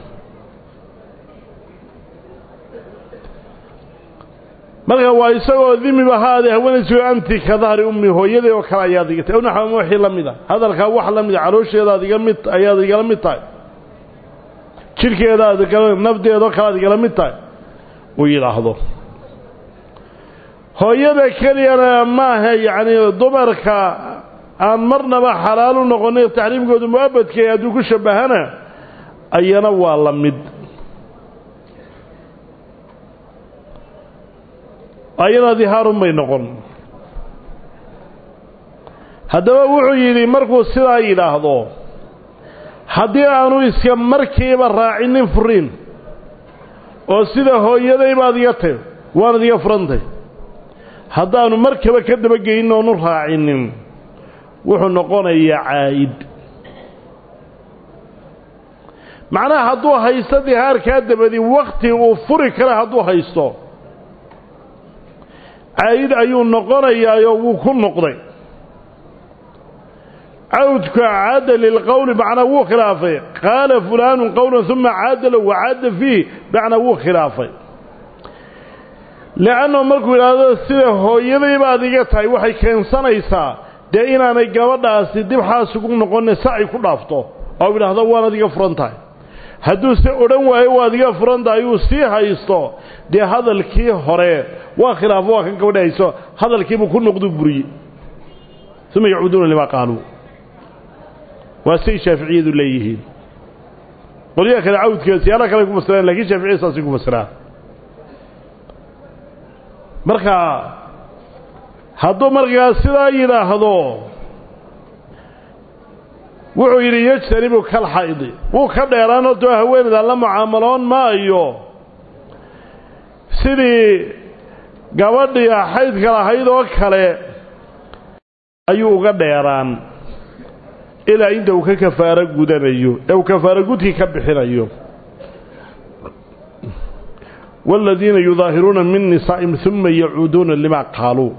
مركا ويسوى ذمي بهذه ونسو أنت كدار أمي هو يدي وكلا أياديك أو نحو موحي لمده هذا الكواح لمده عروش أياديك لمده شركة أياديك نفدي أياديك لمده ويلاحظه هو يدي كلينا ما هي يعني ضمرك aan marnaba xalaal u noqonay taxriimkooda muabadka ee adu ku shabahana ayana waa la mid ayana dihaarun bay noqon hadaba wuxuu yiri markuu sidaa yiraahdo hadii aanu iska markiiba raacinin furiin oo sida hooyaday baad iga tay waan iga furantay hadaanu markiiba ka daba geeyno oo raacinin wuxuu noqonayaa caayid macnaha hadduu haysto dihaarkaa dabadi waqti uu furi kara hadduu haysto caayid ayuu noqonayaa wuu ku noqday cawdka caada lilqowli macnaa wuu khilaafay qaala fulaanu qowlan uma caada lahu wacaada fiih macnaa wuu khilaafay leanno markuu yidhaahdo sida hooyaday baad iga tahay waxay keensanaysaa dee inaanay gabadhaasi dib xaas ugu noqonay saci ku dhaafto oo yiraahdo waan adiga furantahay hadduu se odhan waayo waad iga furantahay uu sii haysto dee hadalkii hore waa khilaafo waa kan gabadhayso hadalkiibu ku noqdo buriye uma yacuuduna lima qaalu waa say shaaficiyadu leeyihiin qoliya kale cawdkeeda siyaala kale ku masiraan laakiin shaaficiyadu saasi ku masiraan marka hadduu markaa sidaa yidhaahdo wuxuu yidhi yajtanibu kalxaydi wuu ka dheeraan hortoo haweenayda la mucaamaloon maayo sidii gabadhii xaydka lahayd oo kale ayuu uga dheeraan ilaa inta uu ka kafaaro gudanayo ee uu kafaaro gudkii ka bixinayo والذين يظاهرون من نسائهم ثم يعودون لما قالوا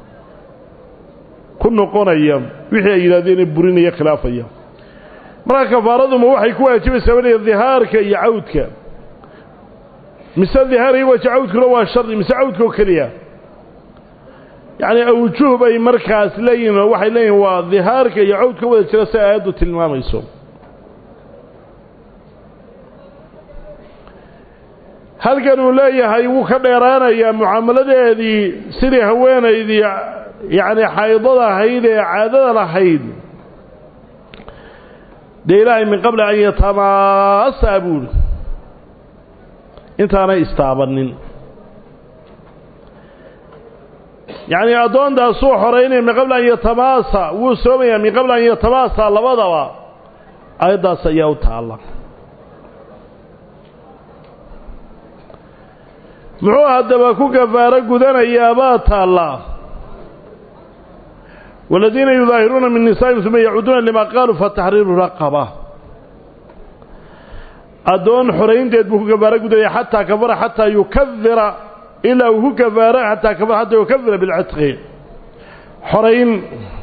ku noqonaya wixii ay yiraahdeen burinaya khilaafaya marka kafaaradu ma waxay ku waajibaysaa inay dhihaarka iyo cawdka misal dhihaar iyo cawdku waa shardi misal cawdku kaliya yani awjuub ay markaas leeyihiin waxay leeyihiin waa dhihaarka iyo cawdka wada jira si aayadu tilmaamayso halkan uu leeyahay wuu ka dheeraanayaa mucaamaladeedii sidii haweenaydii يعني حيضها هيدا عادة لحيد دي إلهي من قبل أن يتماس أبول انت أنا استعبنين يعني أدون دا سوء حرين من قبل أن يتماس وسومي من قبل أن يتماس لبضوا أيضا سيئوت الله معوها دباكو كفارك دانا يابات الله والذين يظاهرون من نسائهم ثم يعودون لما قالوا فتحرير رقبة أدون حرين تدبوك كفارك دانا حتى كفر حتى يكفر إلا وهو كفار حتى كفر حتى يكفر بالعتق حرين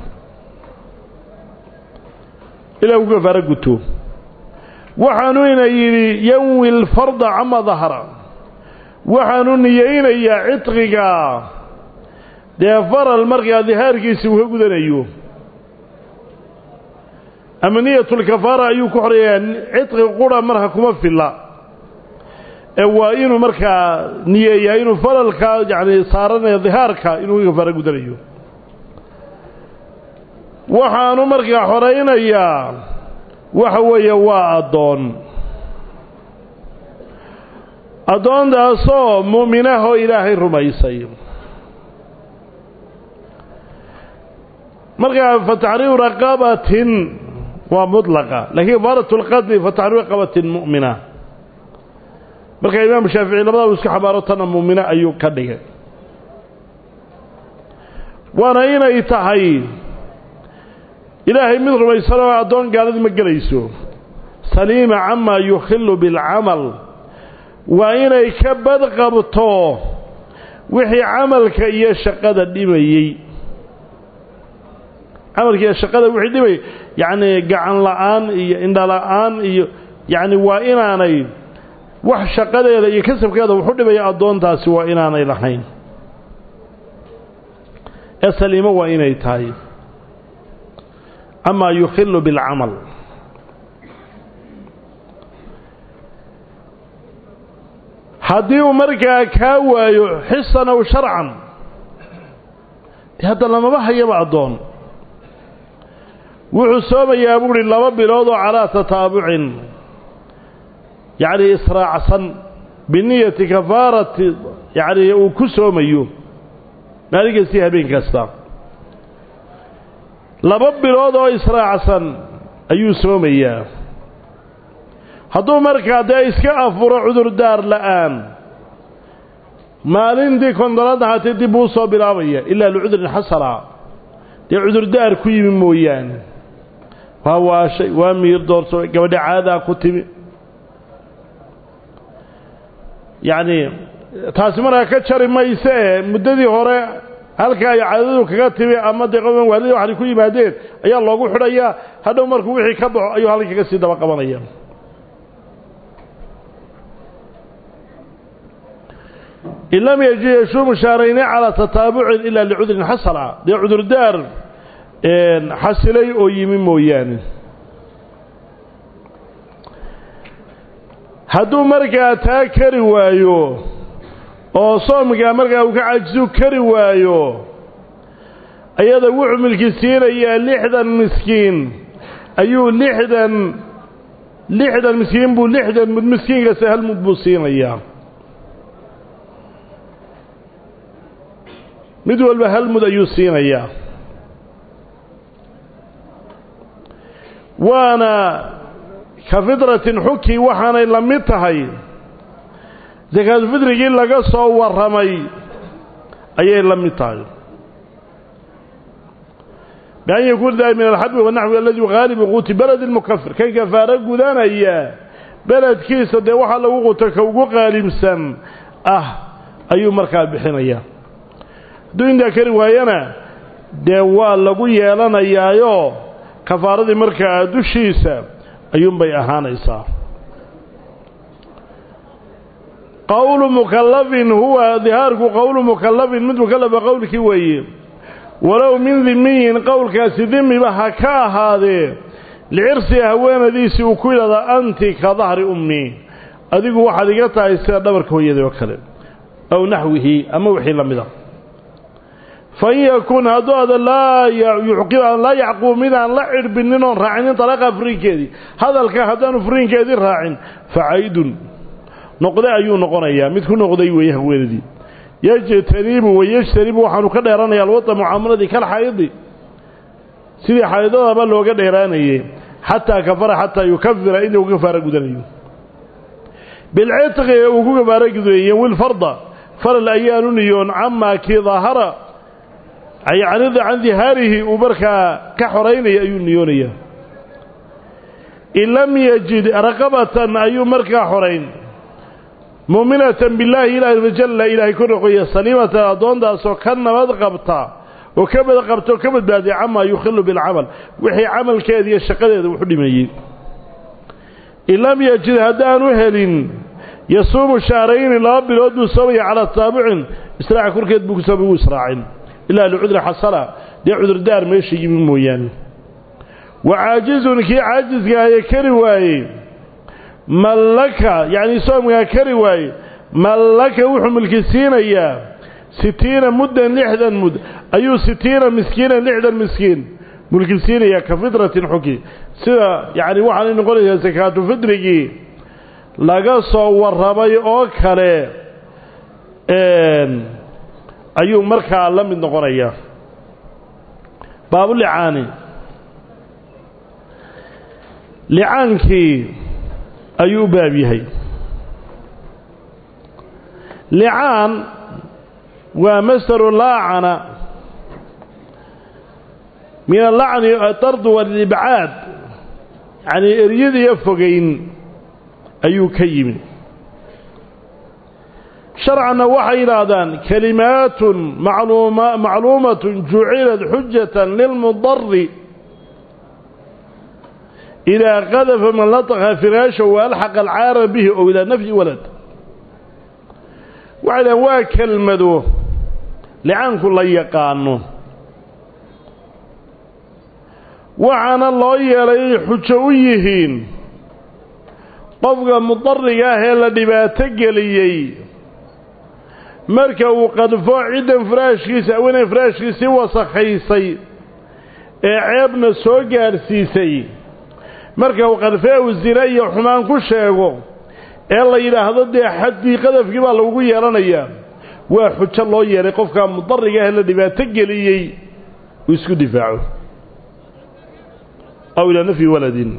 إلا وهو كفارك دانا وحانوين ينوي الفرض عما ظهر وحانون يا عتقك dee faral markaa dihaarkiisa uu gudanayo amniyatul kafaara ayuu ku xoreeyay cidqi qura marka kuma filla ee waa inuu markaa niyeeyaa inuu faralka yaani saaranayo dihaarka inuu kafaara gudanayo waxaanu markaa xoreeynayaa waxa weeye waa adoondaasoo mu'minaho ilaahay rumaysay مرقى فتحرير رقبة ومطلقة لكن فارة القتل فتحرير رقبة مؤمنة مرقى إمام الشافعي لبدا وسك حبارتنا مؤمنة أيو كدغ وانا هنا يتحي إلهي مدر ويسروا أدون قال ما قليسو سليم عما يخل بالعمل وإن يكبد قبطه wixii camalka iyo shaqada dhibayay camalka iyo shaqada wixii dhibayay yani gacan la'aan iyo indha la'aan iyo yani waa inaanay wax shaqadeeda iyo kasabkeeda wuxuu dhibaya adoontaasi waa inaanay lahayn asaliima waa inay tahay ama yukhillu bil amal haddii uu markaa kaa waayo xisan aw sharcan hadda lamaba hayaba addoon wuxuu soomayaa buuhi 2 bilood oo calaa tataabucin yacni israacsan biniyati kafaarati yacni uu ku soomayo maalinkaasii habeen kasta 2 bilood oo israacsan ayuu soomayaa hadduu markaa dee iska afuro cudurdaar la'aan maalintii kondonaad ahaatee dib uu soo bilaabaya ilaa licudrin xasala dee cudurdaar ku yimi mooyaane waa waashay waa miir doorso gabadha caadaa ku timi yacni taasi markaa ka jari maysee muddadii hore halka ay caadadu kaga timi ama dee qoban waalida waxay ku yimaadeen ayaa loogu xidhayaa hadhow markuu wixii ka baxo ayuu halka kaga sii daba qabanaya إن لم يجد يشوم شهرين على تتابع إلا لعذر حصل دي عذر دار حصلي أو يمين مويان هدو مرقى تاكري وايو أو صومقى مرقى وكعجزو كري وايو أيضا وعمل كثير أيها لحدا مسكين أيو لحدا مسكين بو لحدا مسكين سهل مدبوسين أياه mid walba hal mud ayuu siinayaa waana ka fidratin xuki waxaanay la mid tahay zakaat fidrigii laga soo warramay ayay la mid tahay بأن يكون ذلك من الحب والنحو الذي غالب قوت بلد المكفر كان كفارة قدانيا بلد كيسة دي وحا لو قوتك وقالب سم أيو مركاب بحنيا دون ذكر ويانا دوال لغو يالانayaayo kafaaradii markaa dushiisa ayuun bay ahaanaysaa qawlu mukallafin huwa dhihaarku qawlu mukallafin mid mukallaf qawlkii weeye walaw min dhimmin qawlkaasi dhimmi baha ka ahaadee liirsi haweenadiisi uu ku yiraahdo anti ka dhahri ummi adigu waxaad iga tahay sida dhabarka hooyada oo kale aw nahwihi ama wixii lamida فإن يكون هذا لا يعقوب من أن لا عربنين راعين طلاق فرينكيدي هذا الكهدان فرينكيدي راعين فعيد نقضي أيون نقضي مثل نقضي ويهويردي يجتنب ويجتنب وحنو كديران يا الوطن معاملة كالحيض سيدي حيضة بل لو كديران حتى كفر حتى يكفر إنه كفر قدنيه بالعتق وكفر قدنيه والفرض فالأيان يون عما كي ظاهر أي عن ظهاره وبركة كحرين أيون نيونية إن لم يجد رقبة أيون مركة حرين مؤمنة بالله إله الجل إله يكون قوية سليمة أدون دا سوكنا مدقبتا وكبد قبتا وكبد بادي عما يخل بالعمل وحي عمل كذي الشقاء وحدي ميت إن لم يجد هدان وهل يصوم شهرين لا بلود سوي على التابع إسراع كركت بكسب وإسراع إلا لعذر حصلة دي عذر دار ماشي من مويان وعاجز كي عاجز يا كرواي ملك يعني صوم كرواي ملك وحمل كسينيا 60 مدة لحدا مد أيو 60 مسكينا لحدا مسكين ملك سينيا كفطرة حكي سيدا يعني وحنا نقول يا زكاة فطري laga soo warramay oo kale ayuu markaa la mid noqonaya baabul li'aani li'aankii ayuu baab yahay li'aan waa masdaru la'ana min al-la'n at-tard wal-ib'ad yani iryad iyo fogeyn ayuu ka yimi شرعا وحيرادا كلمات معلومة جعلت حجة للمضر إذا قذف من لطخ فراشه وألحق العار به أو إلى نفي ولد وعلى واكلمدو لعن كل يقانو وعن الله يلي حجويهين قفق مضرقاه الذي باتقليي مركو قدفو عدا فراشكيس أولا فراشكيس وصخيسي عيبنا سوغار سيسي مركو قدفو الزرايا وحمان كشاقو إلا إذا هذا حدي قدف كما لو يرانيا وحج الله يلي قفق مضرقاه الذي باتقليي ويسكو دفاعه أو إلى نفي ولد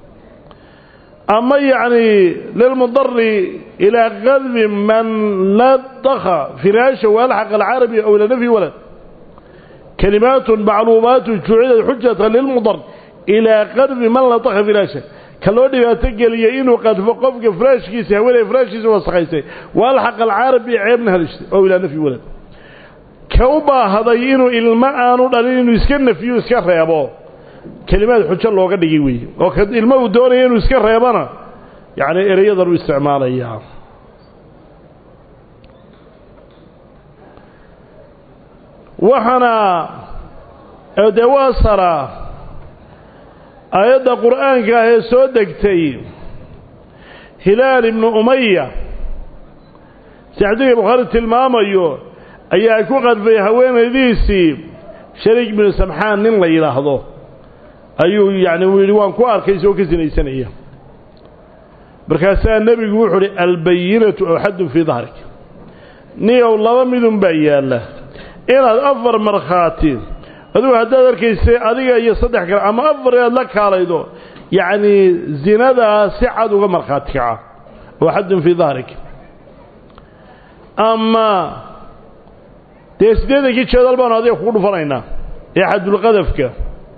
أما يعني للمضر إلى غذب من لطخ فراشه وألحق العربي أو إلى نفي ولد كلمات معلومات جعلت حجة للمضر إلى غذب من لطخ فراشه كالوني باتقل يئينه قد فقفك فراشكيس هولي فراشكيس وصخيسي وألحق العربي عيبنها أو إلى نفي ولد كوبا هذا يئينه الماء لأنه يسكن فيه يسكن ريابه كلمات حجة الله قد يقوي وكذ الموت دوني إنه يسكر ريبانا يعني يقدروا استعمال إياه وحنا دواسرة آيات القرآن كاهي سودكتي هلال بن أمية سعدي بخارة الماميو أي أكون قد في هوين ذيسي شريك بن سمحان نين لا يلاحظوه أيو يعني ويلوان كوار كيسو كزنيسانية بركاسان النبي يقول البينة أو حد في ظهرك نيو الله ميدون بيان له إلا الأفر مرخاتين هذو هذا الكيسي أذيك يصدح كلام أما أفر لك على يعني زنا سعد ومرخاتك وحد في ظهرك أما تسديدك يتشهد البان هذا يقول فرينا يحد القذفك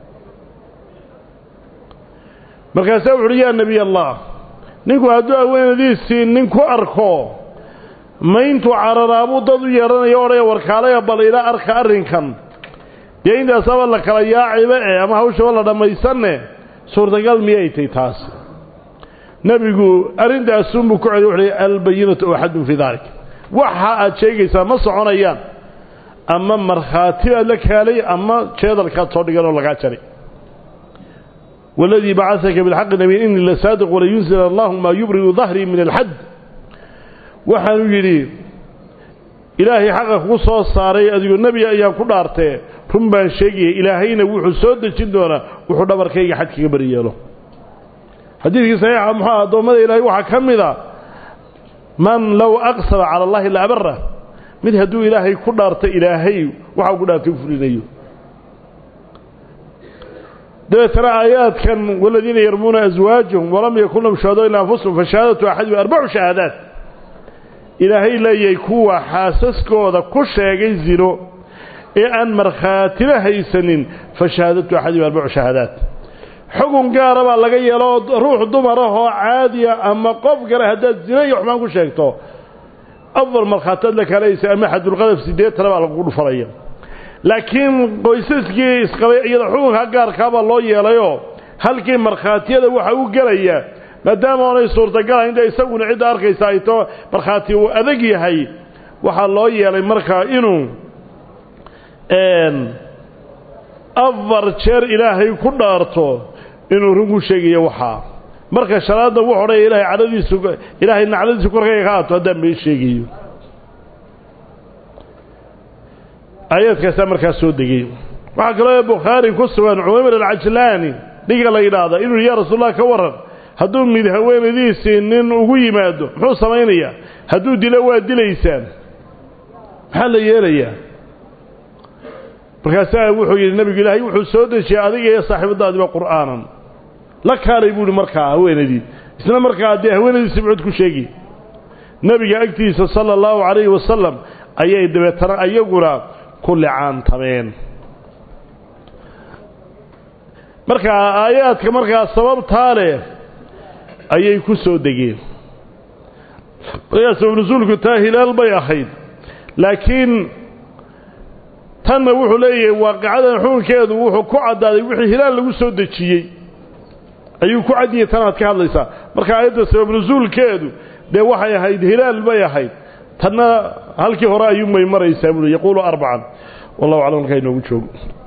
markaas wuxuu yiri nabi Allah ninku haduu haweenadiisii ninku arko ma intuu cararaabu dad u yeeranayo oray warkaalaya bal ila arka arinkan deynta sabab la kala yaaciba ama hawsha la dhamaysanne suurtagal miyay taas nabigu arintaas uu ku celiyo wuxuu albayinatu ahadun fi dhalik waxa aad sheegaysaa ma soconayaan ama markhaati la kaalay ama jeedalka soo dhigan oo laga jaray والذي بعثك بالحق نبي إني لصادق ولا ينزل الله ما يبرئ ظهري من الحد وحن يجري إلهي حقك وصو صاري أديو النبي أيام كل أرته ثم بنشجي إلهينا وحسود الجندورة وحدا بركي حد كبرية له حديث صحيح محمد ومن إلهي وحكم ذا من لو أقصر على الله إلا بره من هدو إلهي كل أرته إلهي وحقنا تفرينيه ده ترى آيات كان والذين يرمون أزواجهم ولم يكن لهم شهداء إلا أنفسهم فشهادة أحد 4 شهادات إلهي لا يكون حاسسك وذا كل شيء يزيله أن مرخات له سنين فشهادة أحد 4 شهادات حكم قاربا لقى يلو روح دمره عادية أما قف قرأ هدات زنا يحمان كل شيء أفضل مرخاتات لك ليس أما حد الغذف سيديت ترى على قول فريا laakiin qoysaskii isqabayada xukunka gaarka ba loo yeelayo halkii markhaatiyada waxa uu galaya maadaama ay suurtagal ah in isaguna cid arkaysa ay to markhaati uu adag yahay waxa loo yeelay marka inuu afar jeer ilaahay ku dhaarto inuu rungu sheegayo waxa marka sharaada wuxuu oray ilaahay cadadiisu ilaahay nacladiisu korkay ka qaato hadan bay sheegayo آيات كسامر كاسودقي وعقل بخاري كسوان عمر العجلاني ديق الله إلى هذا إنه يا رسول الله كورر هدو من هوين ذي سنين وقوي مادو محو سمينيا هدو دلوات دليسان محل ياليا بركاسا وحوي النبي قال هاي وحو سودة شيء هذه يا صاحب الضاد بقرآنا لك هذا يقول مركا هوين ذي إسنا مركا دي هوين ذي سبعود كشيكي نبي أكتيس صلى الله عليه وسلم أيه دبتر أيه قرأ كل عام طبعين مركا آيات كمركا السبب تالي أيه كسو دقيق sabab nusuulku taa hilaal bay ahayd laakiin tanna wuxuu leeyahay waaqicadan xukunkeedu wuxuu ku caddaaday wixii hilaal lagu soo dejiyey ayuu ku cadiyay tanaad ka hadlaysaa marka aayadda sabab nusuulkeedu dee waxay ahayd hilaal bay ahayd tanna halkii hore ayuu may maraysaa buu yaquulu arbacan wallahu aclam halkaa inoogu joogo